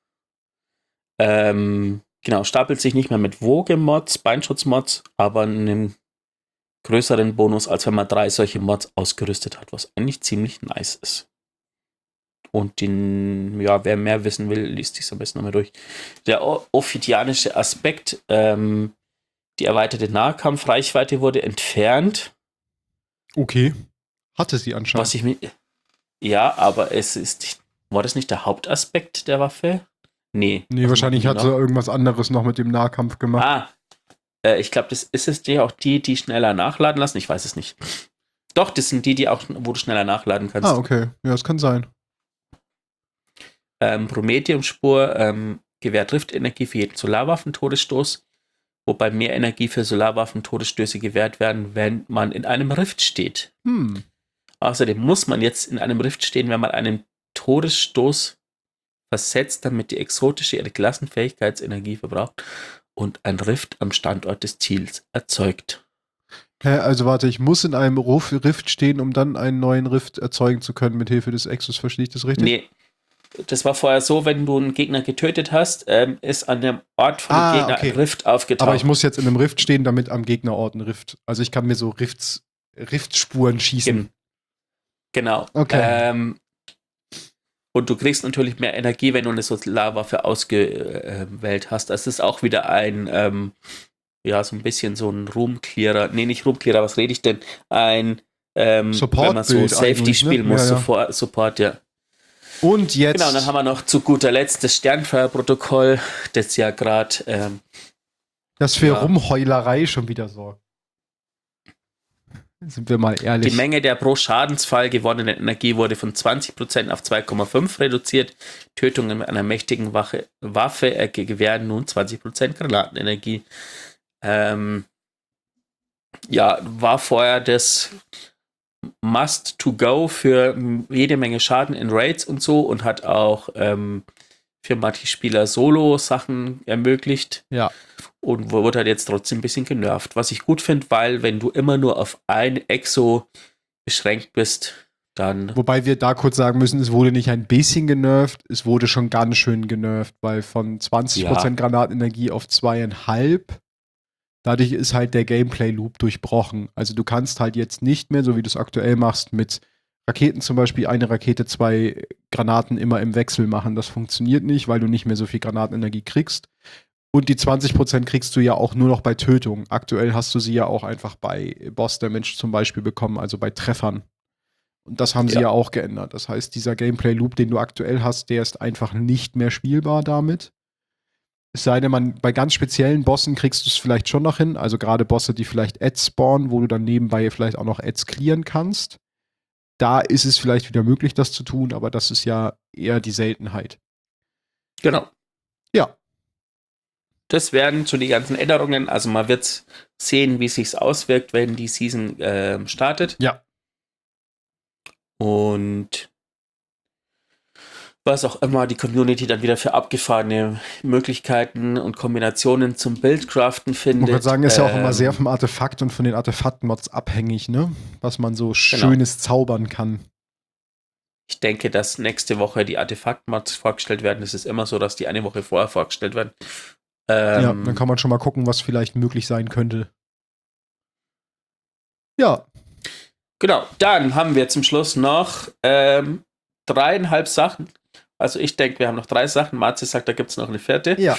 Speaker 1: Ähm, genau, stapelt sich nicht mehr mit Woge-Mods, Beinschutzmods, aber einem größeren Bonus, als wenn man drei solche Mods ausgerüstet hat, was eigentlich ziemlich nice ist. Und den, ja, wer mehr wissen will, liest sich am besten nochmal durch. Der ophidianische Aspekt, ähm, die erweiterte Nahkampfreichweite wurde entfernt.
Speaker 2: Okay. Hatte sie anscheinend.
Speaker 1: Was ich mir. Ja, aber es ist. War das nicht der Hauptaspekt der Waffe? Nee.
Speaker 2: Nee, wahrscheinlich hat sie irgendwas anderes noch mit dem Nahkampf gemacht.
Speaker 1: Ah. Äh, ich glaube, das ist es die auch die, die schneller nachladen lassen. Ich weiß es nicht. Doch, das sind die, die auch, wo du schneller nachladen kannst.
Speaker 2: Ah, okay. Ja, das kann sein.
Speaker 1: Ähm, Prometheum-Spur ähm, gewährt Riftenergie für jeden Solarwaffen-Todesstoß, wobei mehr Energie für Solarwaffen-Todesstöße gewährt werden, wenn man in einem Rift steht.
Speaker 2: Hm.
Speaker 1: Außerdem muss man jetzt in einem Rift stehen, wenn man einen Todesstoß versetzt, damit die exotische ihre Klassenfähigkeitsenergie verbraucht und ein Rift am Standort des Ziels erzeugt.
Speaker 2: Hä, also warte, ich muss in einem Rift stehen, um dann einen neuen Rift erzeugen zu können mit Hilfe des Exos. Verstehe ich das richtig?
Speaker 1: Nee. Das war vorher so, wenn du einen Gegner getötet hast, ähm, ist an dem Ort von dem
Speaker 2: ah,
Speaker 1: Gegner
Speaker 2: okay.
Speaker 1: ein Rift aufgetaucht.
Speaker 2: Aber ich muss jetzt in einem Rift stehen, damit am Gegnerort ein Rift. Also ich kann mir so Rifts, Riftspuren schießen.
Speaker 1: Genau.
Speaker 2: Okay.
Speaker 1: Ähm, und du kriegst natürlich mehr Energie, wenn du eine Solarwaffe ausgewählt hast. Das ist auch wieder ein, ähm, ja, so ein bisschen so ein Room-Clearer. Nee, nicht Room-Clearer, was rede ich denn? Ein, ähm, wenn man so Safety spielen
Speaker 2: ne?
Speaker 1: muss,
Speaker 2: ja, ja.
Speaker 1: Support, Support, ja.
Speaker 2: Und jetzt.
Speaker 1: Genau, und dann haben wir noch zu guter Letzt das Sternfeuerprotokoll, das ja gerade. Ähm,
Speaker 2: das für
Speaker 1: ja.
Speaker 2: Rumheulerei schon wieder sorgt. Sind wir mal ehrlich.
Speaker 1: Die Menge der pro Schadensfall gewonnenen Energie wurde von zwanzig Prozent auf zwei Komma fünf reduziert. Tötungen mit einer mächtigen Wache, Waffe äh, gewähren nun zwanzig Prozent Granatenenergie. Ähm, ja, war vorher das Must-to-Go für jede Menge Schaden in Raids und so und hat auch ähm, für manche Spieler Solo-Sachen ermöglicht.
Speaker 2: Ja.
Speaker 1: Und wurde halt jetzt trotzdem ein bisschen genervt. Was ich gut finde, weil wenn du immer nur auf ein Exo beschränkt bist, dann...
Speaker 2: Wobei wir da kurz sagen müssen, es wurde nicht ein bisschen genervt, es wurde schon ganz schön genervt, weil von zwanzig Prozent ja. Granatenenergie auf zwei Komma fünf, dadurch ist halt der Gameplay-Loop durchbrochen. Also du kannst halt jetzt nicht mehr, so wie du es aktuell machst, mit Raketen zum Beispiel, eine Rakete, zwei Granaten immer im Wechsel machen. Das funktioniert nicht, weil du nicht mehr so viel Granatenenergie kriegst. Und die zwanzig Prozent kriegst du ja auch nur noch bei Tötung. Aktuell hast du sie ja auch einfach bei Boss Damage zum Beispiel bekommen, also bei Treffern. Und das haben ja. sie ja auch geändert. Das heißt, dieser Gameplay-Loop, den du aktuell hast, der ist einfach nicht mehr spielbar damit. Es sei denn, man, bei ganz speziellen Bossen kriegst du es vielleicht schon noch hin. Also gerade Bosse, die vielleicht Ads spawnen, wo du dann nebenbei vielleicht auch noch Ads clearen kannst. Da ist es vielleicht wieder möglich, das zu tun, aber das ist ja eher die Seltenheit.
Speaker 1: Genau.
Speaker 2: Ja.
Speaker 1: Das werden zu den ganzen Änderungen. Also man wird sehen, wie es sich auswirkt, wenn die Season äh, startet.
Speaker 2: Ja.
Speaker 1: Und was auch immer die Community dann wieder für abgefahrene Möglichkeiten und Kombinationen zum Bildcraften findet.
Speaker 2: Ich würde sagen, ist ja auch
Speaker 1: ähm,
Speaker 2: immer sehr vom Artefakt und von den Artefakt-Mods abhängig, ne? Was man so Schönes genau. zaubern kann.
Speaker 1: Ich denke, dass nächste Woche die Artefakt-Mods vorgestellt werden. Es ist immer so, dass die eine Woche vorher vorgestellt werden. Ähm,
Speaker 2: ja, dann kann man schon mal gucken, was vielleicht möglich sein könnte. Ja.
Speaker 1: Genau, dann haben wir zum Schluss noch ähm, dreieinhalb Sachen. Also ich denke, wir haben noch drei Sachen. Marzi sagt, da gibt es noch eine vierte.
Speaker 2: Ja.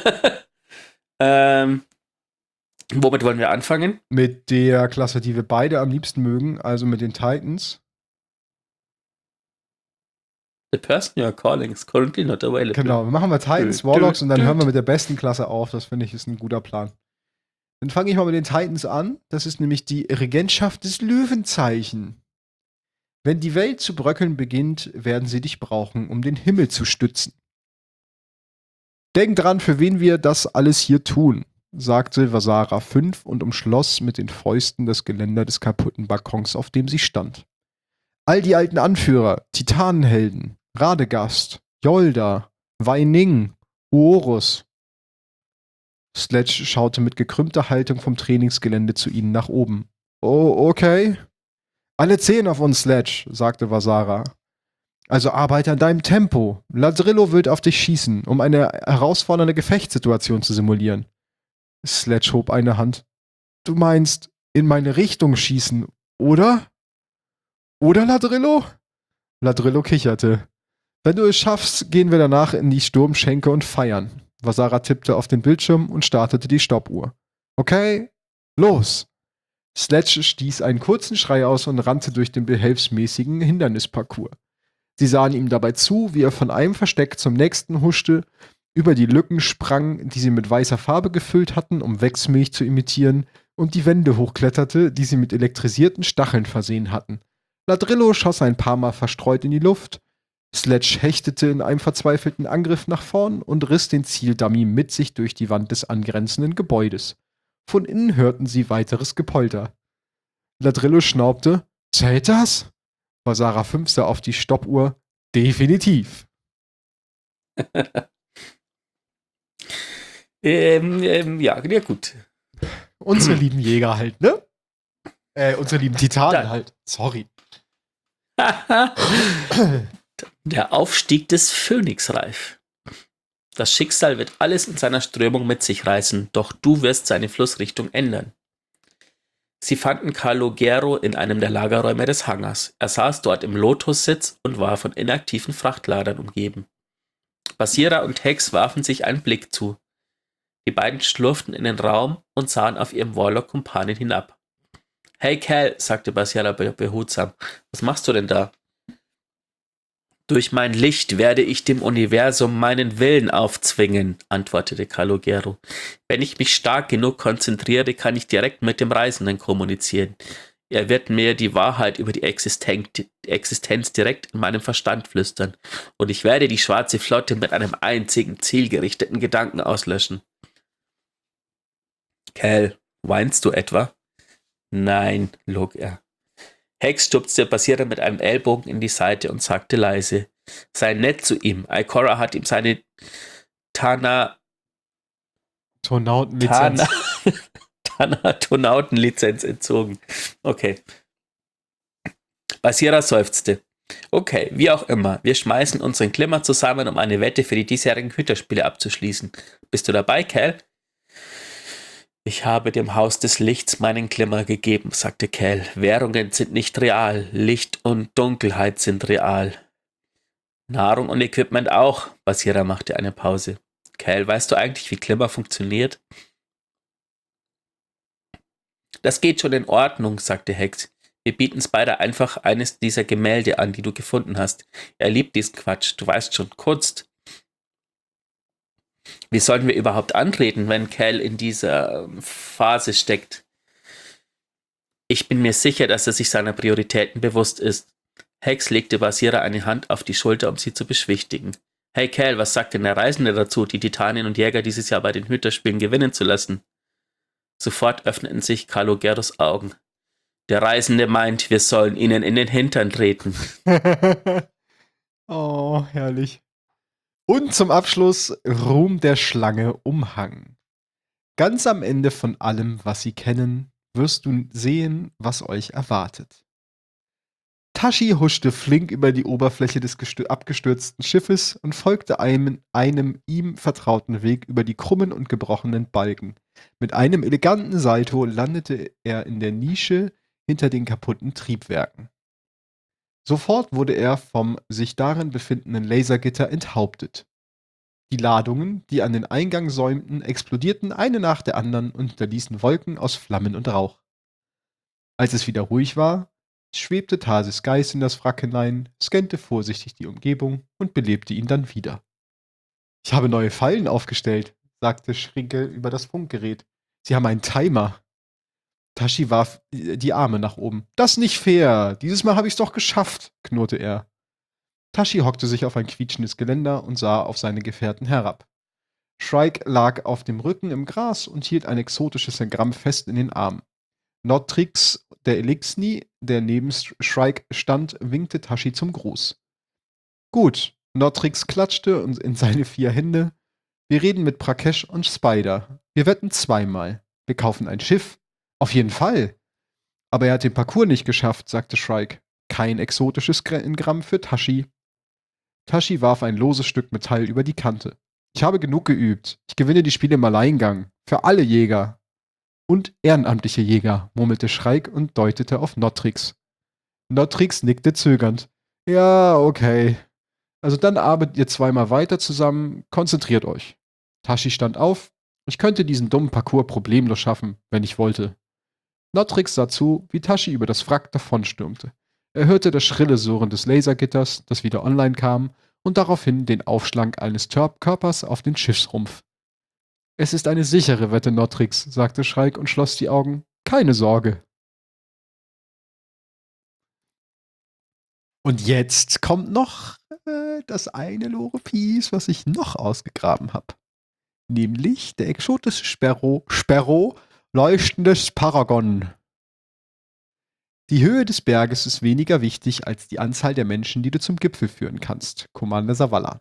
Speaker 1: ähm, womit wollen wir anfangen?
Speaker 2: Mit der Klasse, die wir beide am liebsten mögen, also mit den Titans.
Speaker 1: The person you are calling is currently not available.
Speaker 2: Genau, machen wir Titans, Warlocks und dann hören wir mit der besten Klasse auf. Das finde ich ist ein guter Plan. Dann fange ich mal mit den Titans an. Das ist nämlich die Regentschaft des Löwenzeichen. Wenn die Welt zu bröckeln beginnt, werden sie dich brauchen, um den Himmel zu stützen. Denk dran, für wen wir das alles hier tun, sagte Vasara fünf und umschloss mit den Fäusten das Geländer des kaputten Balkons, auf dem sie stand. All die alten Anführer, Titanenhelden, Radegast, Yolda, Weining, Uorus. Sledge schaute mit gekrümmter Haltung vom Trainingsgelände zu ihnen nach oben. Oh, okay. Alle zehn auf uns, Sledge, sagte Vasara. Also arbeite an deinem Tempo. Ladrillo wird auf dich schießen, um eine herausfordernde Gefechtssituation zu simulieren. Sledge hob eine Hand. Du meinst, in meine Richtung schießen, oder? Oder, Ladrillo? Ladrillo kicherte. Wenn du es schaffst, gehen wir danach in die Sturmschenke und feiern. Vasara tippte auf den Bildschirm und startete die Stoppuhr. Okay, los! Sledge stieß einen kurzen Schrei aus und rannte durch den behelfsmäßigen Hindernisparcours. Sie sahen ihm dabei zu, wie er von einem Versteck zum nächsten huschte, über die Lücken sprang, die sie mit weißer Farbe gefüllt hatten, um Wechsmilch zu imitieren, und die Wände hochkletterte, die sie mit elektrisierten Stacheln versehen hatten. Ladrillo schoss ein paar Mal verstreut in die Luft. Sledge hechtete in einem verzweifelten Angriff nach vorn und riss den Zieldummy mit sich durch die Wand des angrenzenden Gebäudes. Von innen hörten sie weiteres Gepolter. Ladrillo schnaubte: Zählt das? Vasara fünf sah auf die Stoppuhr. Definitiv.
Speaker 1: ähm, ähm, ja, ja, gut.
Speaker 2: Unsere lieben Jäger halt, ne? Äh, unsere lieben Titanen
Speaker 1: Da.
Speaker 2: halt. Sorry.
Speaker 1: Der Aufstieg des Phönix reif. Das Schicksal wird alles in seiner Strömung mit sich reißen, doch du wirst seine Flussrichtung ändern. Sie fanden Calogero in einem der Lagerräume des Hangars. Er saß dort im Lotussitz und war von inaktiven Frachtladern umgeben. Basira und Hex warfen sich einen Blick zu. Die beiden schlurften in den Raum und sahen auf ihrem Warlock-Kumpanen hinab. Hey Cal, sagte Basira behutsam, was machst du denn da? Durch mein Licht werde ich dem Universum meinen Willen aufzwingen, antwortete Calogero. Wenn ich mich stark genug konzentriere, kann ich direkt mit dem Reisenden kommunizieren. Er wird mir die Wahrheit über die Existenz, die Existenz direkt in meinem Verstand flüstern. Und ich werde die schwarze Flotte mit einem einzigen zielgerichteten Gedanken auslöschen. Cal, weinst du etwa? Nein, log er. Hex stupste Basira mit einem Ellbogen in die Seite und sagte leise: Sei nett zu ihm. Ikora hat ihm seine Tana...
Speaker 2: Tonautenlizenz.
Speaker 1: Tana... Tana-Tonautenlizenz entzogen. Okay. Basira seufzte. Okay, wie auch immer. Wir schmeißen unseren Glimmer zusammen, um eine Wette für die diesjährigen Hüterspiele abzuschließen. Bist du dabei, Cal? Ich habe dem Haus des Lichts meinen Glimmer gegeben, sagte Cal. Währungen sind nicht real. Licht und Dunkelheit sind real. Nahrung und Equipment auch. Basira machte eine Pause. Cal, weißt du eigentlich, wie Glimmer funktioniert? Das geht schon in Ordnung, sagte Hex. Wir bieten Spider einfach eines dieser Gemälde an, die du gefunden hast. Er liebt diesen Quatsch. Du weißt schon, Kunst. Wie sollen wir überhaupt antreten, wenn Cal in dieser Phase steckt? Ich bin mir sicher, dass er sich seiner Prioritäten bewusst ist. Hex legte Basira eine Hand auf die Schulter, um sie zu beschwichtigen. Hey Cal, was sagt denn der Reisende dazu, die Titanien und Jäger dieses Jahr bei den Hüterspielen gewinnen zu lassen? Sofort öffneten sich Calogeros Augen. Der Reisende meint, wir sollen ihnen in den Hintern treten.
Speaker 2: Oh, herrlich. Und zum Abschluss Ruhm der Schlange Umhang. Ganz am Ende von allem, was sie kennen, wirst du sehen, was euch erwartet. Tashi huschte flink über die Oberfläche des abgestürzten Schiffes und folgte einem, einem ihm vertrauten Weg über die krummen und gebrochenen Balken. Mit einem eleganten Salto landete er in der Nische hinter den kaputten Triebwerken. Sofort wurde er vom sich darin befindenden Lasergitter enthauptet. Die Ladungen, die an den Eingang säumten, explodierten eine nach der anderen und hinterließen Wolken aus Flammen und Rauch. Als es wieder ruhig war, schwebte Tarsis Geist in das Wrack hinein, scannte vorsichtig die Umgebung und belebte ihn dann wieder. »Ich habe neue Fallen aufgestellt«, sagte Schrinkel über das Funkgerät. »Sie haben einen Timer.« Tashi warf die Arme nach oben. »Das ist nicht fair. Dieses Mal habe ich's doch geschafft«, knurrte er. Tashi hockte sich auf ein quietschendes Geländer und sah auf seine Gefährten herab. Shrike lag auf dem Rücken im Gras und hielt ein exotisches Engramm fest in den Armen. Notrix, der Elixni, der neben Shrike stand, winkte Tashi zum Gruß. »Gut«, Notrix klatschte in seine vier Hände. »Wir reden mit Prakesh und Spider. Wir wetten zweimal. Wir kaufen ein Schiff. Auf jeden Fall. Aber er hat den Parcours nicht geschafft«, sagte Shrike. »Kein exotisches Engramm für Tashi.« Tashi warf ein loses Stück Metall über die Kante. »Ich habe genug geübt. Ich gewinne die Spiele im Alleingang. Für alle Jäger.« Und ehrenamtliche Jäger, murmelte Schreik und deutete auf Notrix. Notrix nickte zögernd. Ja, okay. Also dann arbeitet ihr zweimal weiter zusammen, konzentriert euch. Tashi stand auf. Ich könnte diesen dummen Parcours problemlos schaffen, wenn ich wollte. Notrix sah zu, wie Tashi über das Wrack davonstürmte. Er hörte das schrille Surren des Lasergitters, das wieder online kam, und daraufhin den Aufschlag eines Tör- Körpers auf den Schiffsrumpf. Es ist eine sichere Wette, Notrix, sagte Schreik und schloss die Augen. Keine Sorge. Und jetzt kommt noch äh, das eine Lore-Piece, was ich noch ausgegraben habe. Nämlich der exotische Sperro, Sperro leuchtendes Paragon. Die Höhe des Berges ist weniger wichtig als die Anzahl der Menschen, die du zum Gipfel führen kannst, Commander Zavala.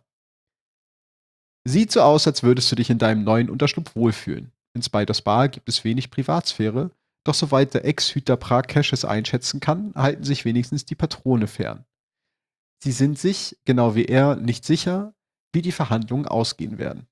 Speaker 2: Sieht so aus, als würdest du dich in deinem neuen Unterschlupf wohlfühlen. In Spiders Bar gibt es wenig Privatsphäre, doch soweit der Ex-Hüter Prakesh es einschätzen kann, halten sich wenigstens die Patrone fern. Sie sind sich, genau wie er, nicht sicher, wie die Verhandlungen ausgehen werden.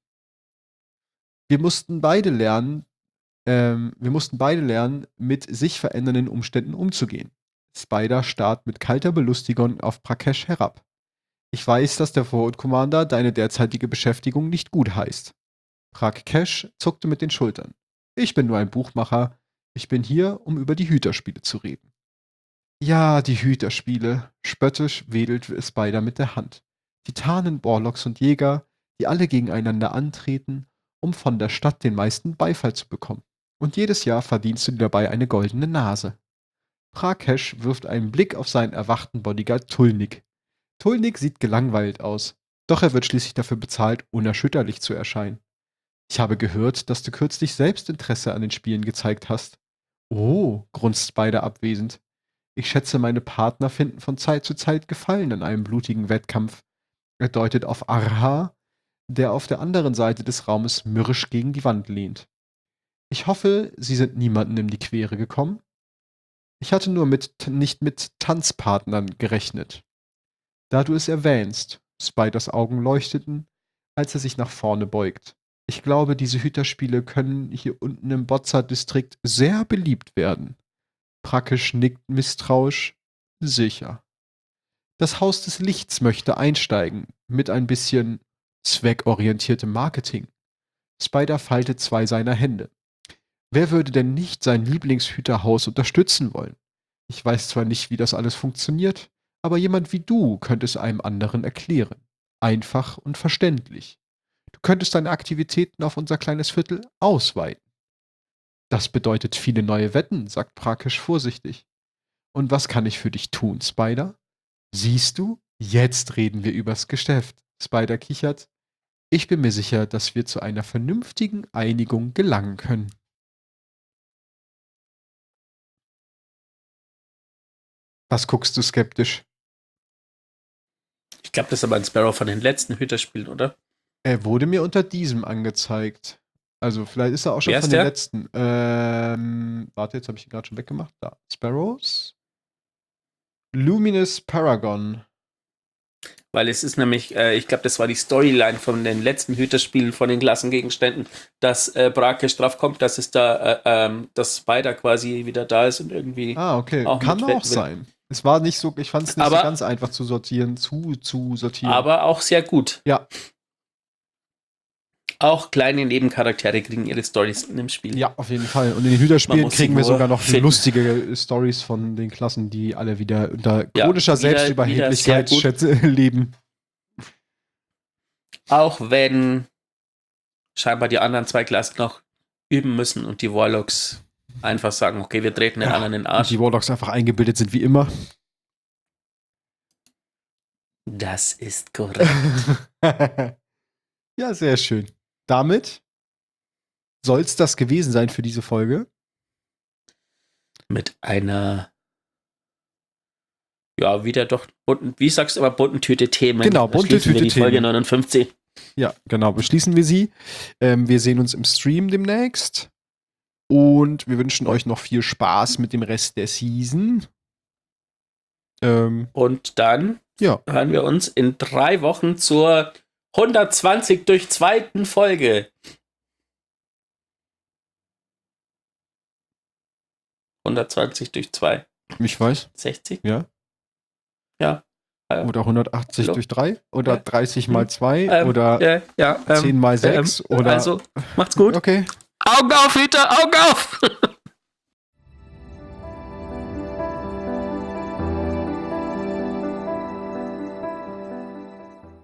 Speaker 2: Wir mussten beide lernen, ähm, wir mussten beide lernen, mit sich verändernden Umständen umzugehen. Spider starrt mit kalter Belustigung auf Prakesh herab. Ich weiß, dass der Forward Commander deine derzeitige Beschäftigung nicht gut heißt. Prakesh zuckte mit den Schultern. Ich bin nur ein Buchmacher. Ich bin hier, um über die Hüterspiele zu reden. Ja, die Hüterspiele. Spöttisch wedelt Spider mit der Hand. Titanen, Warlocks und Jäger, die alle gegeneinander antreten, um von der Stadt den meisten Beifall zu bekommen. Und jedes Jahr verdienst du dir dabei eine goldene Nase. Prakesh wirft einen Blick auf seinen erwachten Bodyguard Tulnik. Tulnik sieht gelangweilt aus, doch er wird schließlich dafür bezahlt, unerschütterlich zu erscheinen. Ich habe gehört, dass du kürzlich selbst Interesse an den Spielen gezeigt hast. Oh, grunzt Spider abwesend. Ich schätze, meine Partner finden von Zeit zu Zeit Gefallen an einem blutigen Wettkampf. Er deutet auf Arha, der auf der anderen Seite des Raumes mürrisch gegen die Wand lehnt. Ich hoffe, Sie sind niemandem in die Quere gekommen. Ich hatte nur mit, nicht mit Tanzpartnern gerechnet. Da du es erwähnst, Spiders Augen leuchteten, als er sich nach vorne beugt. Ich glaube, diese Hüterspiele können hier unten im Bozza-Distrikt sehr beliebt werden. Prakesh nickt misstrauisch. Sicher. Das Haus des Lichts möchte einsteigen, mit ein bisschen zweckorientiertem Marketing. Spider faltet zwei seiner Hände. Wer würde denn nicht sein Lieblingshüterhaus unterstützen wollen? Ich weiß zwar nicht, wie das alles funktioniert, aber jemand wie du könnte es einem anderen erklären. Einfach und verständlich. Du könntest deine Aktivitäten auf unser kleines Viertel ausweiten. Das bedeutet viele neue Wetten, sagt Prakesh vorsichtig. Und was kann ich für dich tun, Spider? Siehst du? Jetzt reden wir übers Geschäft. Spider kichert. Ich bin mir sicher, dass wir zu einer vernünftigen Einigung gelangen können. Was guckst du skeptisch?
Speaker 1: Ich glaube, das ist aber ein Sparrow von den letzten Hüterspielen, oder?
Speaker 2: Er wurde mir unter diesem angezeigt. Also vielleicht ist er auch schon
Speaker 1: Wer
Speaker 2: von
Speaker 1: ist
Speaker 2: den
Speaker 1: der?
Speaker 2: letzten. Ähm, warte, jetzt habe ich ihn gerade schon weggemacht. Da. Sparrows. Luminous Paragon.
Speaker 1: Weil es ist nämlich, äh, ich glaube, das war die Storyline von den letzten Hüterspielen von den Klassengegenständen, dass äh, Prakesh drauf kommt, dass es da, äh, ähm, dass Spider quasi wieder da ist und irgendwie
Speaker 2: Ah, okay.
Speaker 1: auch
Speaker 2: Kann auch
Speaker 1: mitwetten will.
Speaker 2: sein. Es war nicht so, ich fand es nicht so
Speaker 1: Aber,
Speaker 2: ganz einfach zu sortieren, zu, zu sortieren.
Speaker 1: aber auch sehr gut.
Speaker 2: Ja,
Speaker 1: Auch kleine Nebencharaktere kriegen ihre Storys in dem Spiel.
Speaker 2: ja, auf jeden Fall. Und in den
Speaker 1: Man
Speaker 2: Hüterspielen
Speaker 1: muss sie
Speaker 2: kriegen wir
Speaker 1: nur
Speaker 2: sogar noch
Speaker 1: finden.
Speaker 2: lustige Stories von den Klassen, die alle wieder unter
Speaker 1: Ja,
Speaker 2: chronischer
Speaker 1: wieder-
Speaker 2: Selbstüberheblichkeit
Speaker 1: wieder sehr
Speaker 2: schätze- leben.
Speaker 1: Auch wenn scheinbar die anderen zwei Klassen noch üben müssen und die Warlocks einfach sagen, okay, wir treten den
Speaker 2: Ja,
Speaker 1: anderen in den
Speaker 2: Und
Speaker 1: Arsch.
Speaker 2: die Warlocks einfach eingebildet sind wie immer.
Speaker 1: Das ist korrekt.
Speaker 2: Ja, sehr schön. Damit soll es das gewesen sein für diese Folge.
Speaker 1: Mit einer, ja, wieder doch bunten, wie sagst du immer, bunten Tüte Themen.
Speaker 2: Genau,
Speaker 1: Da
Speaker 2: bunte
Speaker 1: schließen wir
Speaker 2: Tüte
Speaker 1: die Folge
Speaker 2: Themen.
Speaker 1: neunundfünfzig.
Speaker 2: Ja, genau, beschließen wir sie. Ähm, wir sehen uns im Stream demnächst. Und wir wünschen euch noch viel Spaß mit dem Rest der Season. Ähm,
Speaker 1: Und dann
Speaker 2: ja,
Speaker 1: hören wir uns in drei Wochen zur hundertzwanzig durch zweiten Folge. hundertzwanzig durch zwei.
Speaker 2: Ich weiß.
Speaker 1: sechzig?
Speaker 2: Ja.
Speaker 1: Ja. Äh,
Speaker 2: Oder hundertachtzig
Speaker 1: hallo?
Speaker 2: durch drei? Oder
Speaker 1: Ja.
Speaker 2: dreißig mal zwei?
Speaker 1: Ähm,
Speaker 2: oder
Speaker 1: äh, ja, ähm,
Speaker 2: zehn mal sechs?
Speaker 1: ähm,
Speaker 2: oder
Speaker 1: Also, macht's gut.
Speaker 2: okay.
Speaker 1: Augen auf, Hüter, Augen auf!